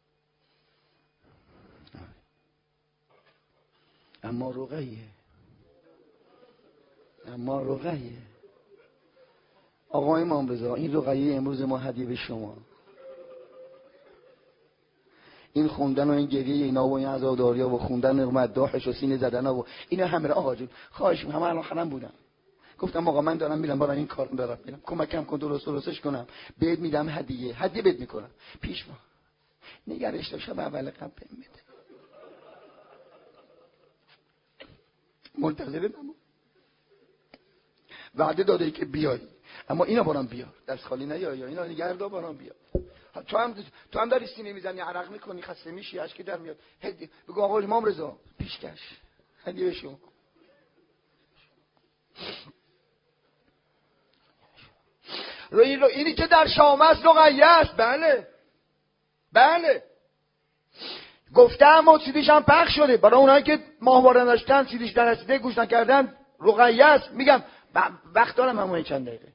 اما رقیه آقای امام رضا، این رقیه امروز ما هدیه به شما. این خوندن و این گریه اینا و این عزاداریا و خوندن مداحش و سینه زدن و اینا همه آقا جون خواهش می‌کنم. الان خرم بودم گفتم آقا من دارم میرم برای این کار دارم میرم، کمکم کن درستش کنم، بهت میدم هدیه بهت میکنم. پیش ما نگرش داشتم شب اول قبل میده منتظرم وعده داده که بیای، اما اینا برام بیار، دست خالی نیای، اینا نگردا برام بیار. تو هم داری سینه میزنی، عرق میکنی، خسته میشی، اشک در میاد. بگو آقا امام رضا پیشکش هدیه بشو. اینی که در شام است رقیه است. بله گفتم و سیدیش هم پخش شده برای اونایی که ماهواره داشتن، سیدیش نرسیده گوش نکردن. رقیه است. میگم وقت دارم همون چند دقیقه.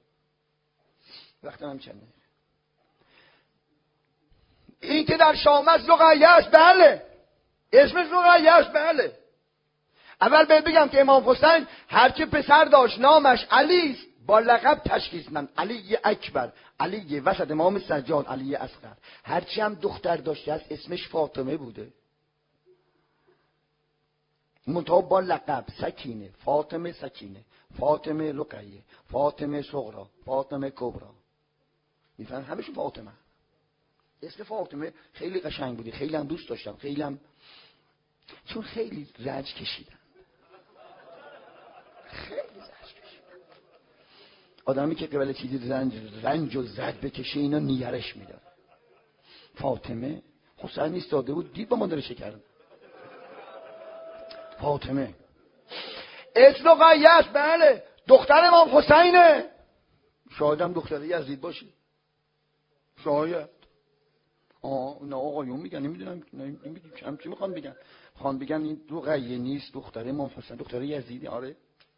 این که در شام است رقیه است. بله اسمش رقیه است. بله اول بگم که امام حسین هرچه پسر داشت نامش علی است، با لقب تشخیص من علی اکبر، علی وسط، امام سجاد علی اصغر. هرچی هم دختر داشته است اسمش فاطمه بوده، منتها با لقب سکینه، فاطمه سکینه، فاطمه رقیه، فاطمه صغرا، فاطمه کبرا. میفهمن همشون فاطمه. اسم فاطمه خیلی قشنگ بودی، خیلی هم دوست داشتم، خیلی هم چون خیلی رنج کشیدن. آدمی که قبل چیزی رنج و زد بکشه اینا نیرش میدن. فاطمه حسین ایستاده بود دید با مادر شکر. فاطمه اسم رقیه است. بله دختر امام حسینه. شاید هم دختر یزید باشی، شاید. نه آقایون میگن، نمیدونم چی میخوان بگن. خان بگن این رقیه نیست، دختر امام حسین، دختر یزیدی. آره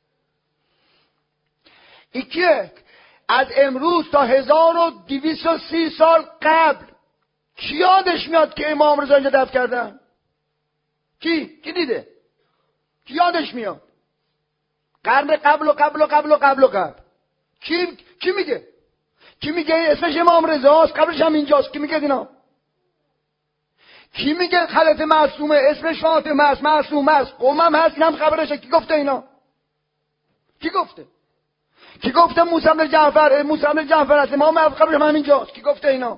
ایکیه از امروز تا 1230 سال قبل کی یادش میاد که امام رضا اینجا دفن کردن؟ کی دیده؟ کی یادش میاد؟ قرن قبل و قبل و قبل و قبل و قبل کی میگه؟ کی میگه اسمش امام رضاست، قبرش هم اینجاست؟ کی میگه اینا؟ کی میگه خلعت معصومه، اسمش فاطمه است، معصومه است، قومم هست، اینم خبرشه؟ کی گفته اینا؟ کی گفته موسی بن جعفر است، امام قبرش هم اینجاست؟ کی گفته اینا؟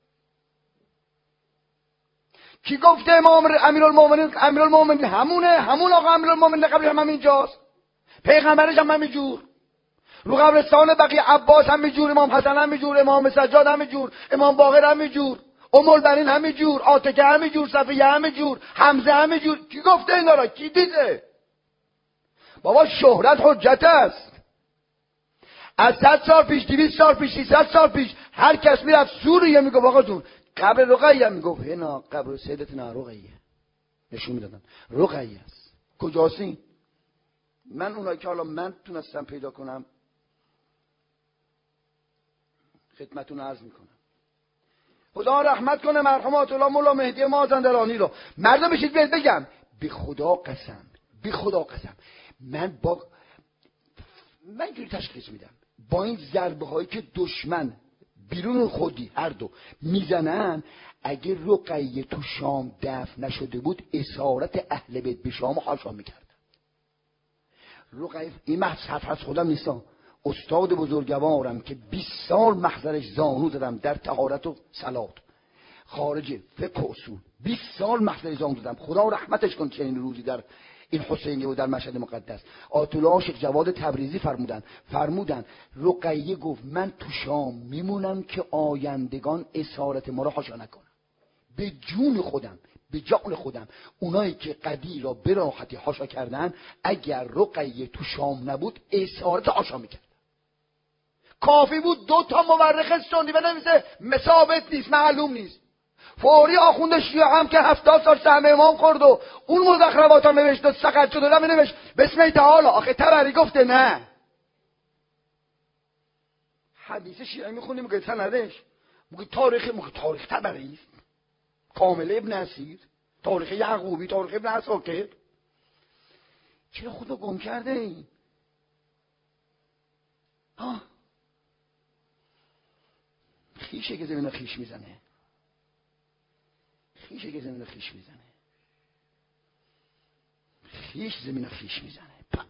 کی گفته امام امیرالمومنین همون آقا امیرالمومنین قبرش هم اینجاست؟ پیغمبرش هم همینجور. رو قبرستان بقیه عباس همینجور، امام حسن همینجور، امام سجاد همینجور، امام باقر همینجور، ام البنین همینجور، عاتکه همینجور، صفیه همینجور، حمزه همینجور. کی گفته اینا را؟ کی دیده؟ بابا شهرت حجت است. از 100 سال پیش، 200 سال پیش، 300 سال پیش هر کس میرفت سوریه میگفت آقا جون قبر رقیه، میگفت هنا قبر سیدتنا رقیه، نشون میدادن رقیه است. کجاست این؟ من اونایی که حالا من تونستم پیدا کنم خدمتتون عرض میکنم. خدا رحمت کنه مرحوم الله مولا مهدی مازندرانی رو. مردم بشید بگم به خدا قسم من اینجوری تشخیص میدم با این ضربه هایی که دشمن بیرون خودی هر دو میزنن، اگه رقیه تو شام دفن نشده بود اسارت اهل بیت به شام حاشا میکردن. رقیه این حرف از خودم نیستم، استاد بزرگوارم که 20 سال محضرش زانو زدم در طهارت و صلات. خارج فقه اصول 20 سال محضر اعزام دادم. خدا رحمتش کن چنین روزی در این حسینیه و در مشهد مقدس. آیت الله شیخ جواد تبریزی فرمودن رقیه گفت من تو شام میمونم که آیندگان اسارت ما را حاشا نکنن. به جون خودم، به جان خودم، اونایی که قدیر را به راحتی حاشا کردن، اگر رقیه تو شام نبود اسارت حاشا میکرد. کافی بود 2 تا مورخ سنی بنویسه ثابت نیست، معلوم نیست. فوری آخوند شیعه هم که 70 سال سهم امام خورد و اون مزخرفات ها نوشت و سقط شد و نوشت بسم تعالی. آخه تبری گفته نه. حدیث شیعه میخونیم میگه سندش، میگه تاریخ تبری است، کامل ابن اسیر، تاریخ یعقوبی، تاریخ ابن عساکر. چرا خودو گم کرده این؟ خیشه که زمین خیش میزنه. خیش زمین خیش میزنه.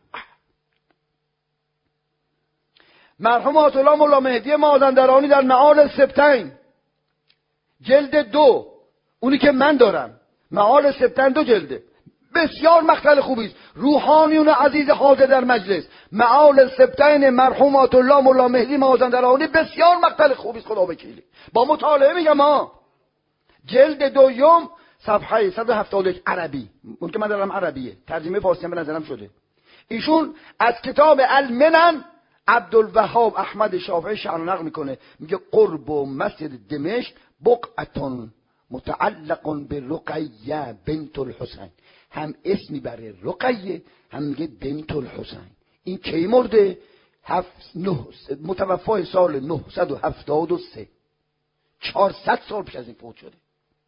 مرحوم آیت الله مولا مهدی مازندرانی در معال سبتین جلد 2، اونی که من دارم، معال سبتین 2 جلده، بسیار مقتل خوبی است. روحانیون عزیز حاضر در مجلس، معال سبتین مرحوم آیت الله مولا مهدی مازندرانی بسیار مقتل خوبی است. خدا وکیلی با مطالعه میگم جلد 2 صفحه 171 عربی، اون که من دارم عربیه، ترجمه فارسی هم به نظرم شده. ایشون از کتاب المنن عبدالوهاب احمد شافعی شرح نقل میکنه، میگه قرب و مسجد دمشق بقعتون متعلق برقیه بنت الحسین. هم اسمی برای رقیه، هم میگه بنت الحسین. این کی مرده؟ متوفای سال 973، 400 سال پیش از این فوت شده.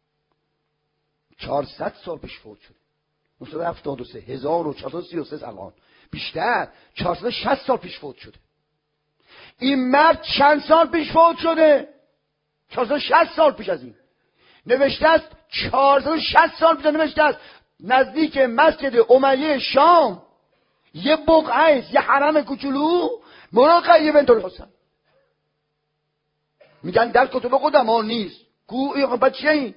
400 سال پیش فوت شده. 973 1433 الان، بیشتر 460 سال پیش فوت شده. این مرد چند سال پیش فوت شده؟ 460 سال پیش از این نوشته است. 460 سال پیش نوشته است نزدیک مسجد امیه شام یه بقعه است، یه حرم کوچولو، رقیه بنت الحسین. میگن در کتب قدما نیست. بعد چیه این؟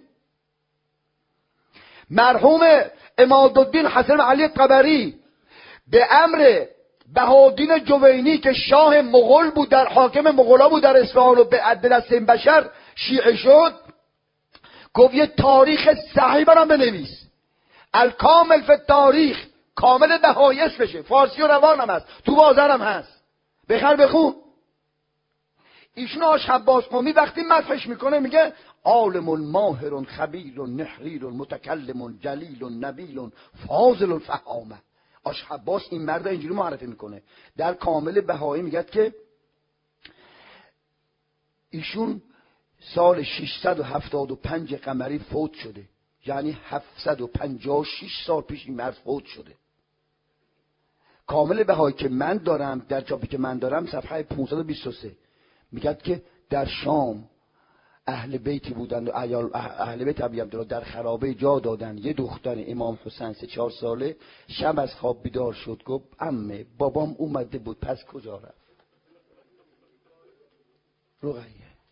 مرحوم عمادالدین حسن علی طبری به امر بهاءالدین جوینی که شاه مغول بود، در حاکم مغولا بود در اصفهان و به دست این بشر شیعه شد، گفت یه تاریخ صحیح برام بنویس، الکامل فی تاریخ، کامل بهایی بشه، فارسی و روانم هست، تو بازارم هست، بخر بخون. ایشون آش عباس قمی وقتی مدحش میکنه میگه عالم ماهر خبیر نحریر متکلم جلیل نبیل فاضل فهامه. آش عباس این مرد اینجوری معرفی میکنه. در کامل بهایی میگه که ایشون سال 675 قمری فوت شده، یعنی 756 سال پیش این مرد فوت شده. کامل بهایی که من دارم، در چاپی که من دارم، صفحه 523 میگه که در شام اهل بیتی بودند و اهل بیت ابی عبدالله در خرابه جا دادن. یه دختر امام حسین 3-4 ساله شب از خواب بیدار شد، گفت عمه بابام اومده بود، پس کجا رفت؟ رقیه.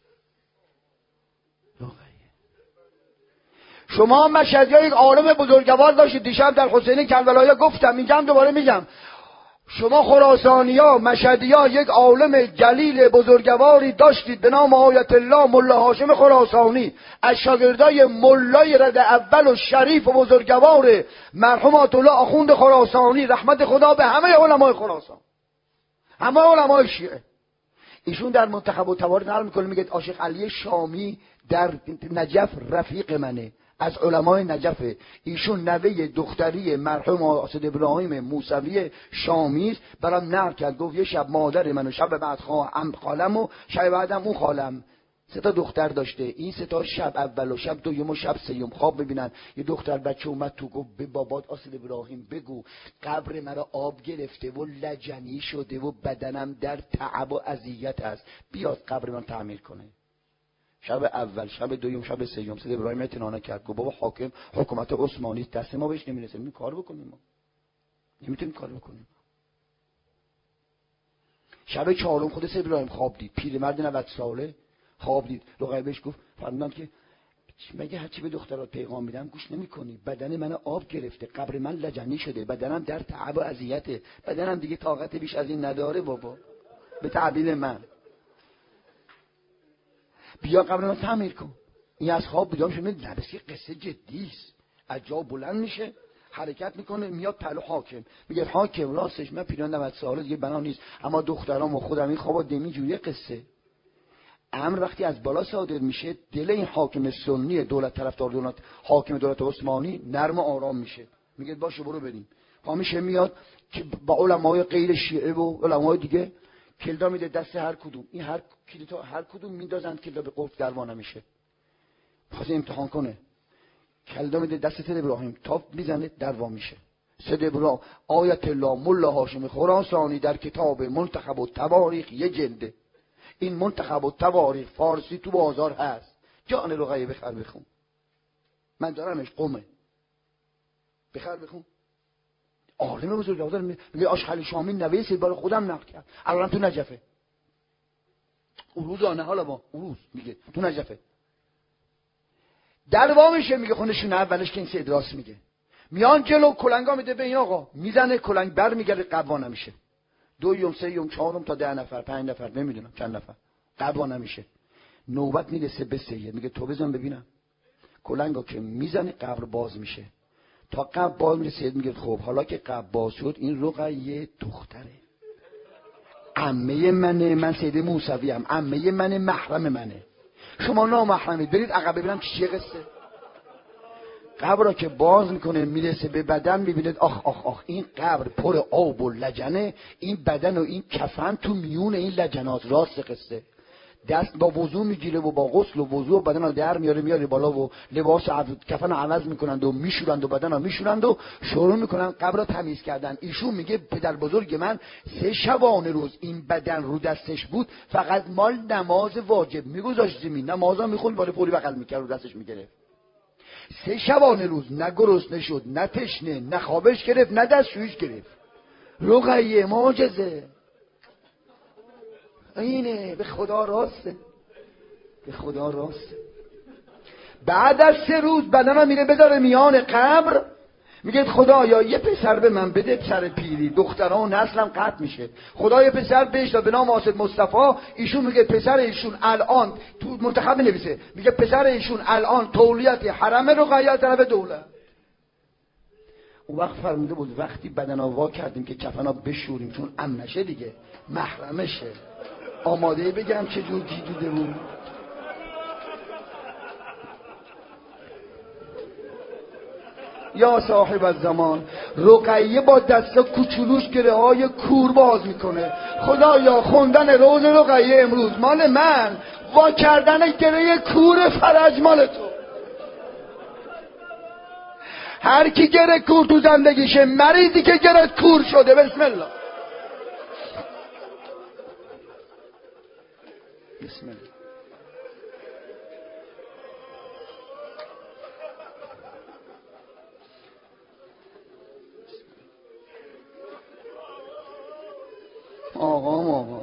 شما مشهدی ها یک عالم بزرگوار داشتید. دیشب در حسینی کربلایی گفتم، اینجا دوباره میگم، شما خراسانی ها، مشهدی ها یک عالم جلیل بزرگواری داشتید به نام آیت الله ملا هاشم خراسانی، از شاگردای ملای رد اول و شریف و بزرگوار مرحوم آیت الله آخوند خراسانی، رحمت خدا به همه علمای خراسان، همه علمای شیعه. ایشون در منتخب التوارث نقل میکنه، میگه عاشق علی شامی در نجف رفیق منه، از علمای نجفه. ایشون نوه دختری مرحوم آسد ابراهیم موسوی شامی است. برام نقل کرد، گفت یه شب مادر من و شب بعد خالم و شب بعدم اون خالم 3 تا دختر داشته. این 3 تا شب اول و شب دوم و شب سوم خواب میبینن. یه دختر بچه اومد تو، گفت به بابات آسد ابراهیم بگو قبر مرا آب گرفته و لجنی شده و بدنم در تعب و اذیت است، بیاد قبر من تعمیر کنه. شب اول، شب دوم، شب سوم سید ابراهیم اطمینان کرد، گفت بابا حاکم حکومت عثمانی دست ما بهش نمیرسه، این کار بکنیم، ما نمیتونیم کار بکنیم. شب 4 خود سید ابراهیم خواب دید، پیرمرد 90 ساله خواب دید. رقیه بهش گفت، فرمودن که مگه هرچی به دخترات پیغام میدم گوش نمیکنی؟ بدن من آب گرفته، قبر من لجنی شده، بدنم در تعب و اذیته، بدنم دیگه طاقت بیش از این نداره بابا. به تعبیر من بیا قبر من تعمیر کن. این از خواب بیدار میشه، نه بس یه قصه جدی است. از جا بلند میشه، حرکت میکنه، میاد پلو حاکم، میگه حاکم راستش من پیران 90 ساله دیگه بنا نیست، اما دخترام و خودم این خوابا دمی قصه. امر وقتی از بالا صادر میشه، دل این حاکم سنی دولت طرفدار دولت حاکم دولت عثمانی نرم و آرام میشه، میگه باشه برو بریم. پا میشه میاد که با علمای غیر شیعه و علمای دیگه کلدا میده دست هر کدوم، این هر کدوم میندازن کلدا به قفل دروا نمیشه. پس امتحان کنه، کلدا میده دست سید ابراهیم، تاپ میزنه دروا میشه. سید ابراهیم آیت الله ملا هاشم خراسانی در کتاب منتخب التواریخ یه جلده. این منتخب التواریخ فارسی تو بازار هست، جان رقیه بخر بخون، من دارمش قمه، بخر بخون. عالم بزرگ داره میگه آشخلی شامی نوه سید بار خودم نقل کرد، الان تو نجفه. اروز آنه حالا با اروز میگه تو نجفه. دروا میشه، میگه خونشون اولش که این سید راست میگه. میان جلو کلنگا میده به این آقا، میزنه کلنگ بر میگرده، قبوا نمیشه. 2 یوم 3 یوم 4 یوم تا 10 نفر 5 نفر نمیدونم چند نفر قبوا نمیشه. نوبت میرسه به سید، میگه تو بزن ببینم. کلنگا که میزنه قبر باز میشه. تا قبر باز میشه، سید میگه خب حالا که قبر باز شد، این رقیه دختره، عمه منه، من سید موسوی ام، عمه منه، محرم منه، شما نامحرمید، برید عقب ببینم چیه قصه. قبر را که باز میکنه میرسه به بدن، میبینید آخ آخ آخ این قبر پر آب و لجنه، این بدن و این کفن تو میون این لجنات. راست قصه. دست با وضو میگیره و با غسل و وضو و بدن رو در میاره بالا و لباس کفن رو عوض میکنند و میشورند و بدن رو میشورند و شروع میکنن قبر رو تمیز کردن. ایشون میگه پدر بزرگ من 3 شبانه روز این بدن رو دستش بود، فقط مال نماز واجب میگذاشت زمین، نمازا میخوند، بالا پولی بغل میکرد و دستش میگرفت. 3 شبانه روز نه گرسنه شد، نه تشنه، نه خوابش گرفت، نه دستشویش گرفت. رقیه معجزه. اینه به خدا راسته، به خدا راسته. بعد از 3 روز بدنم میره بذاره میان قبر، میگه خدایا یه پسر به من بده، پسر پیری، دختران نسلم قطع میشه. خدا یه پسر بهش داد به نام آصد مصطفی. ایشون میگه پسر ایشون الان تو منتخب نویسه، میگه پسر ایشون الان تولیت حرم رقیه طرف دولت. اون وقت فرموده بود وقتی بدنا وا کردیم که کفنا بشوریم، چون امنشه دیگه، محرمشه. آماده بگم چه جور دیده بود. یا صاحب الزمان، رقیه با دستا کوچولوش گره های کور باز میکنه. خدایا خوندن روز رقیه امروز مال من، وا کردن گره کور فرج مال تو. هر کی گره کور تو زندگیشه، مریضی که گره کور شده، بسم الله بسم الله. آقا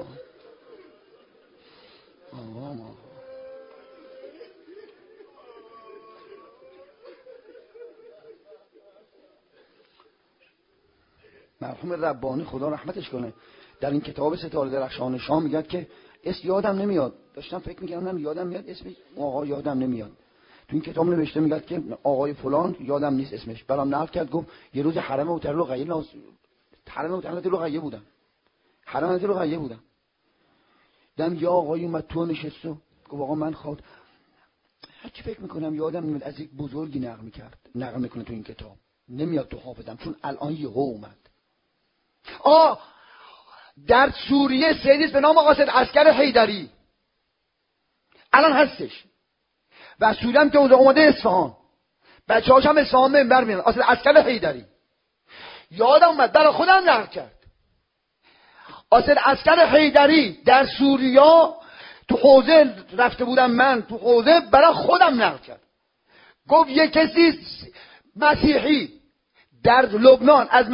مرحوم ربانی خدا رحمتش کنه در این کتاب ستاره درخشان شاه میگه که اسم یادم نمیاد، داشتم فکر میکردم یادم میاد، اسم آقا یادم نمیاد. تو این کتاب نوشته میگه که آقای فلان، یادم نیست اسمش، برام نقل کرد، گفت یه روز حرم اوتر رقیه بودم، حرم رقیه بودم. دم یا آقای اومد تو نشست و گفت آقا من خود هرچی فکر میکنم یادم نمیاد، از یک بزرگی نقل میکنه تو این کتاب، نمیاد تو حافظم، چون الان یهو اومد. در سوریه سیدیست به نام قاصد عسکر حیدری، الان هستش. و سوریه هم که اومده اصفهان، بچه هاش هم اصفهان منبر میان، قاصد عسکر حیدری. یادم اومد برای خودم نقل کرد. قاصد عسکر حیدری در سوریه تو حوزه رفته بودم، من تو حوزه برای خودم نقل کرد. گفت یک کسی مسیحی در لبنان، از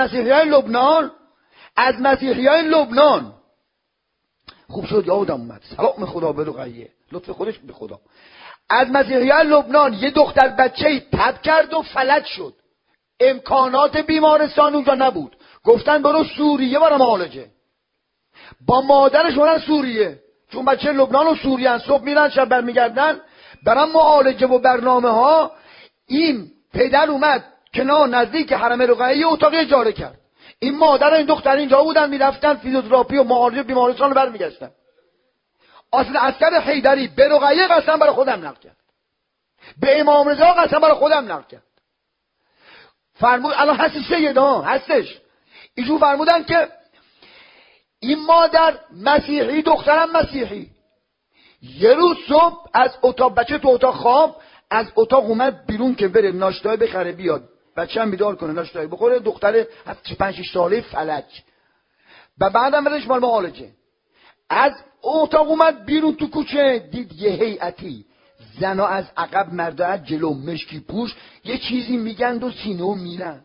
مسیحیان لبنان خوب شد یادم اومد، سلام خدا به رقیه، لطف خودش به خدا. از مسیحیان لبنان یه دختر بچه‌ای تب کرد و فلج شد. امکانات بیمارستان اونجا نبود. گفتن برو سوریه برای معالجه. با مادرش برن سوریه، چون بچه لبنان و سوریه هن. صبح میرن شب برمیگردن برن معالجه و برنامه ها. این پدر اومد کنار نزدیک حرم رقیه اتاقی اجاره کرد. این مادر و این دختر اینجا بودن، میرفتن فیزیوتراپی و معالجه بیمارستان رو برمیگشتن. اصل عسکر حیدری به رقیه قسم برای خودم نقل کرد، به امام رضا قسم برای خودم نقل کرد. فرمود الان هستش سیدا هستش. ایشون فرمودن که این مادر مسیحی، دخترم مسیحی. یه روز صبح از اتاق، بچه تو اتاق خواب، از اتاق اومد بیرون که بره ناشتای بخره بیاد، بچه هم بیدار کنه ناشتای بخوره. دختر 5-6 ساله فلج و بعدم برش مال معالجه. از اتاق اومد بیرون تو کوچه، دید یه هیئتی زنا از عقب مردا از جلو مشکی پوش یه چیزی میگن و سینه و میرن.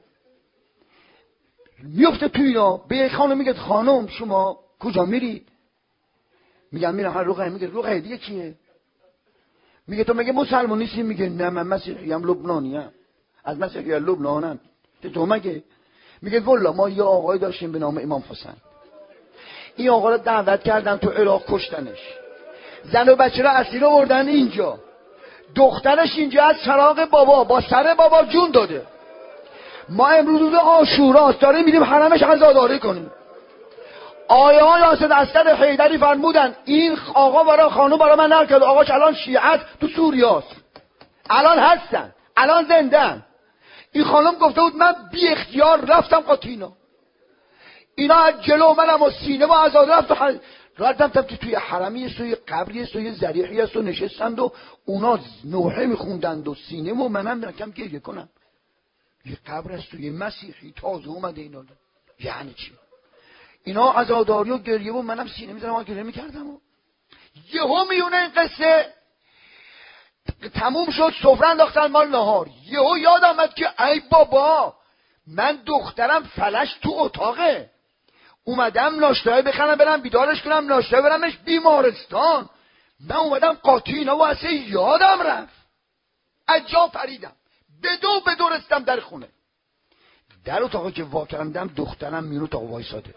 میفته تو اینا، به خانم میگه خانم شما کجا میری؟ میگم میرم هر رقیه. میگه رقیه دیگه کیه؟ میگه تو مگه مسلمان نیستی؟ میگه نه من مسیحی ام، لبنانی ام، از مسیحی لبنانم. تو مگه؟ میگه والا ما یه آقای داشتیم به نام امام حسین. این آقا رو دعوت کردن تو عراق، کشتنش. زن و بچه رو اسیر آوردن اینجا. دخترش اینجا از چراغ بابا با سر بابا جون داده. ما امروز روز عاشوراست داریم میریم حرمش عزاداری کنیم. آیان یاسد عسکر حیدری فرمودن این آقا برای خانم برای من نقل کرد. آقاش الان شیعت تو سوریه است، الان هستن، الان زندن. این خانم گفته بود من بی اختیار رفتم قاطینا. اینا از جلو منم و سینه و عزاداری رفتم توی حرمی است و یه قبری است و یه ذریحی است و نشستند و اونا نوحه میخوندند و سینه و منم نکم گریه کنم. یه قبر است و یه مسیحی تازه اومده اینا. یعنی چی؟ اینا عزاداری و گریه و منم سینه میزنم و گریه میکردم و یهو میونه این قصه تموم شد. سفره انداختن مال نهار. یهو یاد آمد که ای بابا من دخترم فلش تو اتاقه، اومدم ناشتای بخرم برم بیدارش کنم، ناشتای برمش بیمارستان. من اومدم قاطی اینا و اصلا یادم رفت. از جا پریدم، به دو رستم در خونه. در اتاقی که وا کردم دخترم میون اتاق وایساده.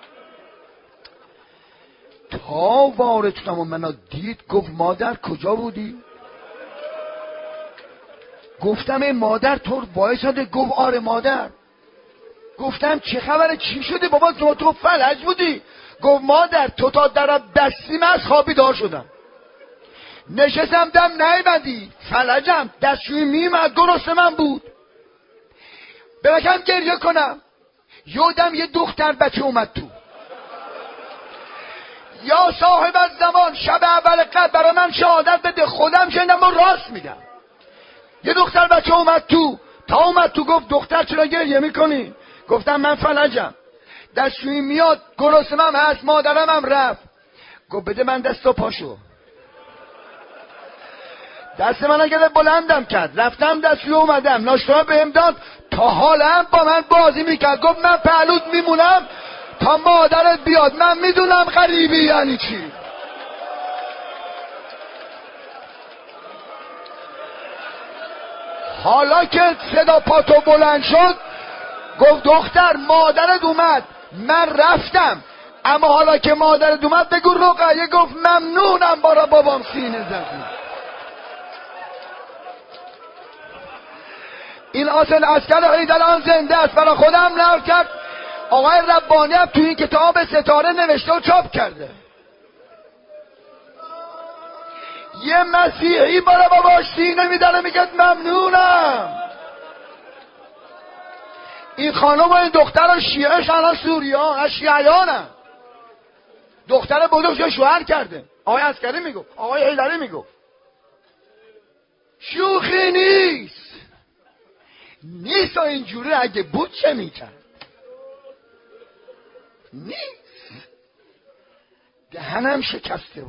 تا وارد شدم و منو دید گفت مادر کجا بودی؟ گفتم ای مادر تو وایساده؟ گفت آره مادر. گفتم چه خبره چی شده بابا تو فلج بودی؟ گفت مادر تو تا در دستیم از خوابی دار شدم، نشستم دم نیبندی فلجم، دستشوی میمد درست من بود، برکم گریه کنم. یادم یه دختر بچه اومد تو. یا صاحب از زمان شب اول قدر برای من شهادت بده، خودم شنیدم و راست میگم. یه دختر بچه اومد تو. تا اومد تو گفت دختر چرا گریه میکنی؟ گفتم من فلجم، دستشویی میاد گرسنه‌ام هست، مادرم هم رفت. گفت بده من دست و پاشو. دست من اگه بلندم کرد، رفتم دستشویی اومدم، ناشتا بهم داد، تا حالا با من بازی میکرد. گفت من پهلوت میمونم تا مادرت بیاد، من میدونم غریبی یعنی چی. حالا که صدا پاتو بلند شد گفت دختر مادرت اومد، من رفتم، اما حالا که مادرت اومد بگو رقیه. گفت ممنونم برای بابام سینه زدی. این اصل عسکر حیدران زنده است، برای خودم نقل کرد. آقای ربانی هم توی این کتاب ستاره نوشته و چاپ کرده. یه مسیحی برای باباش سینه میداره میگه ممنونم. این خانم و این دختر شیعه شنان سوریه ها شیعیانم. دختر بزرگش شوهر کرده. آقای عسکری میگفت، آقای حیدری میگفت شوخی نیست و اینجوری اگه بود چه میکرد؟ نیست. دهنم شکسته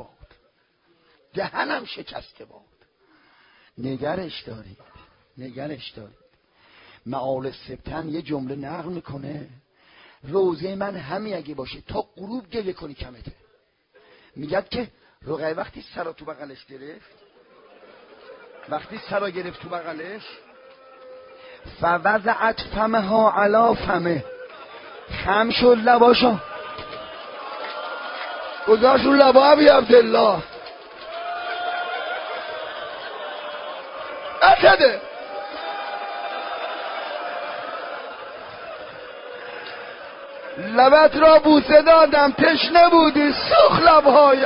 بود. نگرش دارید. معال سبتن یه جمله نقل میکنه، روزه من همین اگه باشه تا غروب گریه کنی کمته. میگد که رقیه وقتی سر تو بغلش گرفت وقتی سر گرفت تو بغلش، فوضعت فمها علی فمه، خم شد لباشو گذاشت رو لبا ابی عبدالله. نشده لبت را بوسه دادم تشنه بودی سوخت لبهایم.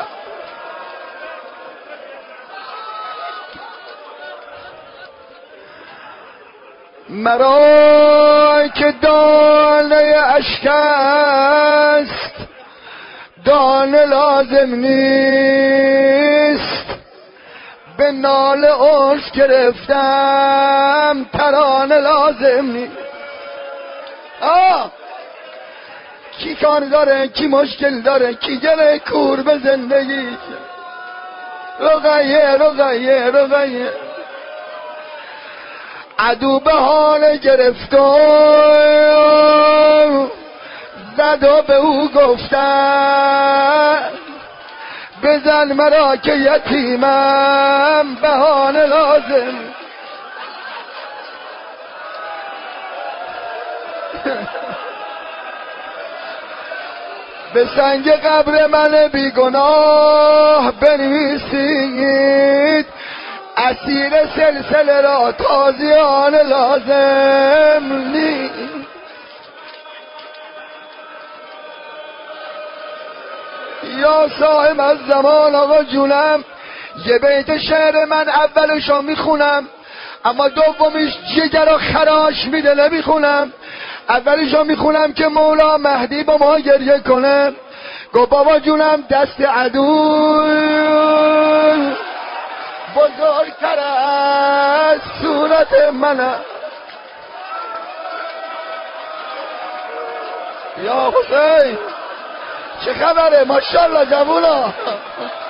مرا که دانه اشک است دانه لازم نیست، به ناله عشق گرفتم ترانه لازم نیست. کی کار داره، کی مشکل داره، کی گره کور به زندگی. رقیه رقیه رقیه عدو به حال گرفتار زد و به او گفتن بزن مرا که یتیمم بهانه لازم. به سنگ قبر من بیگناه بنویسید اسیر سلسله را تازیانه لازم نیست. یا صاحب از زمان آقا جونم، یه بیت شعر من اولشو میخونم اما دومیش جگر و خراش میده نمیخونم. اولشو میخونم که مولا مهدی با ما گریه کنه. گو بابا جونم دست عدو بزرگتر از صورت منه. یا حسین چه خبره؟ ماشاءالله جوونا.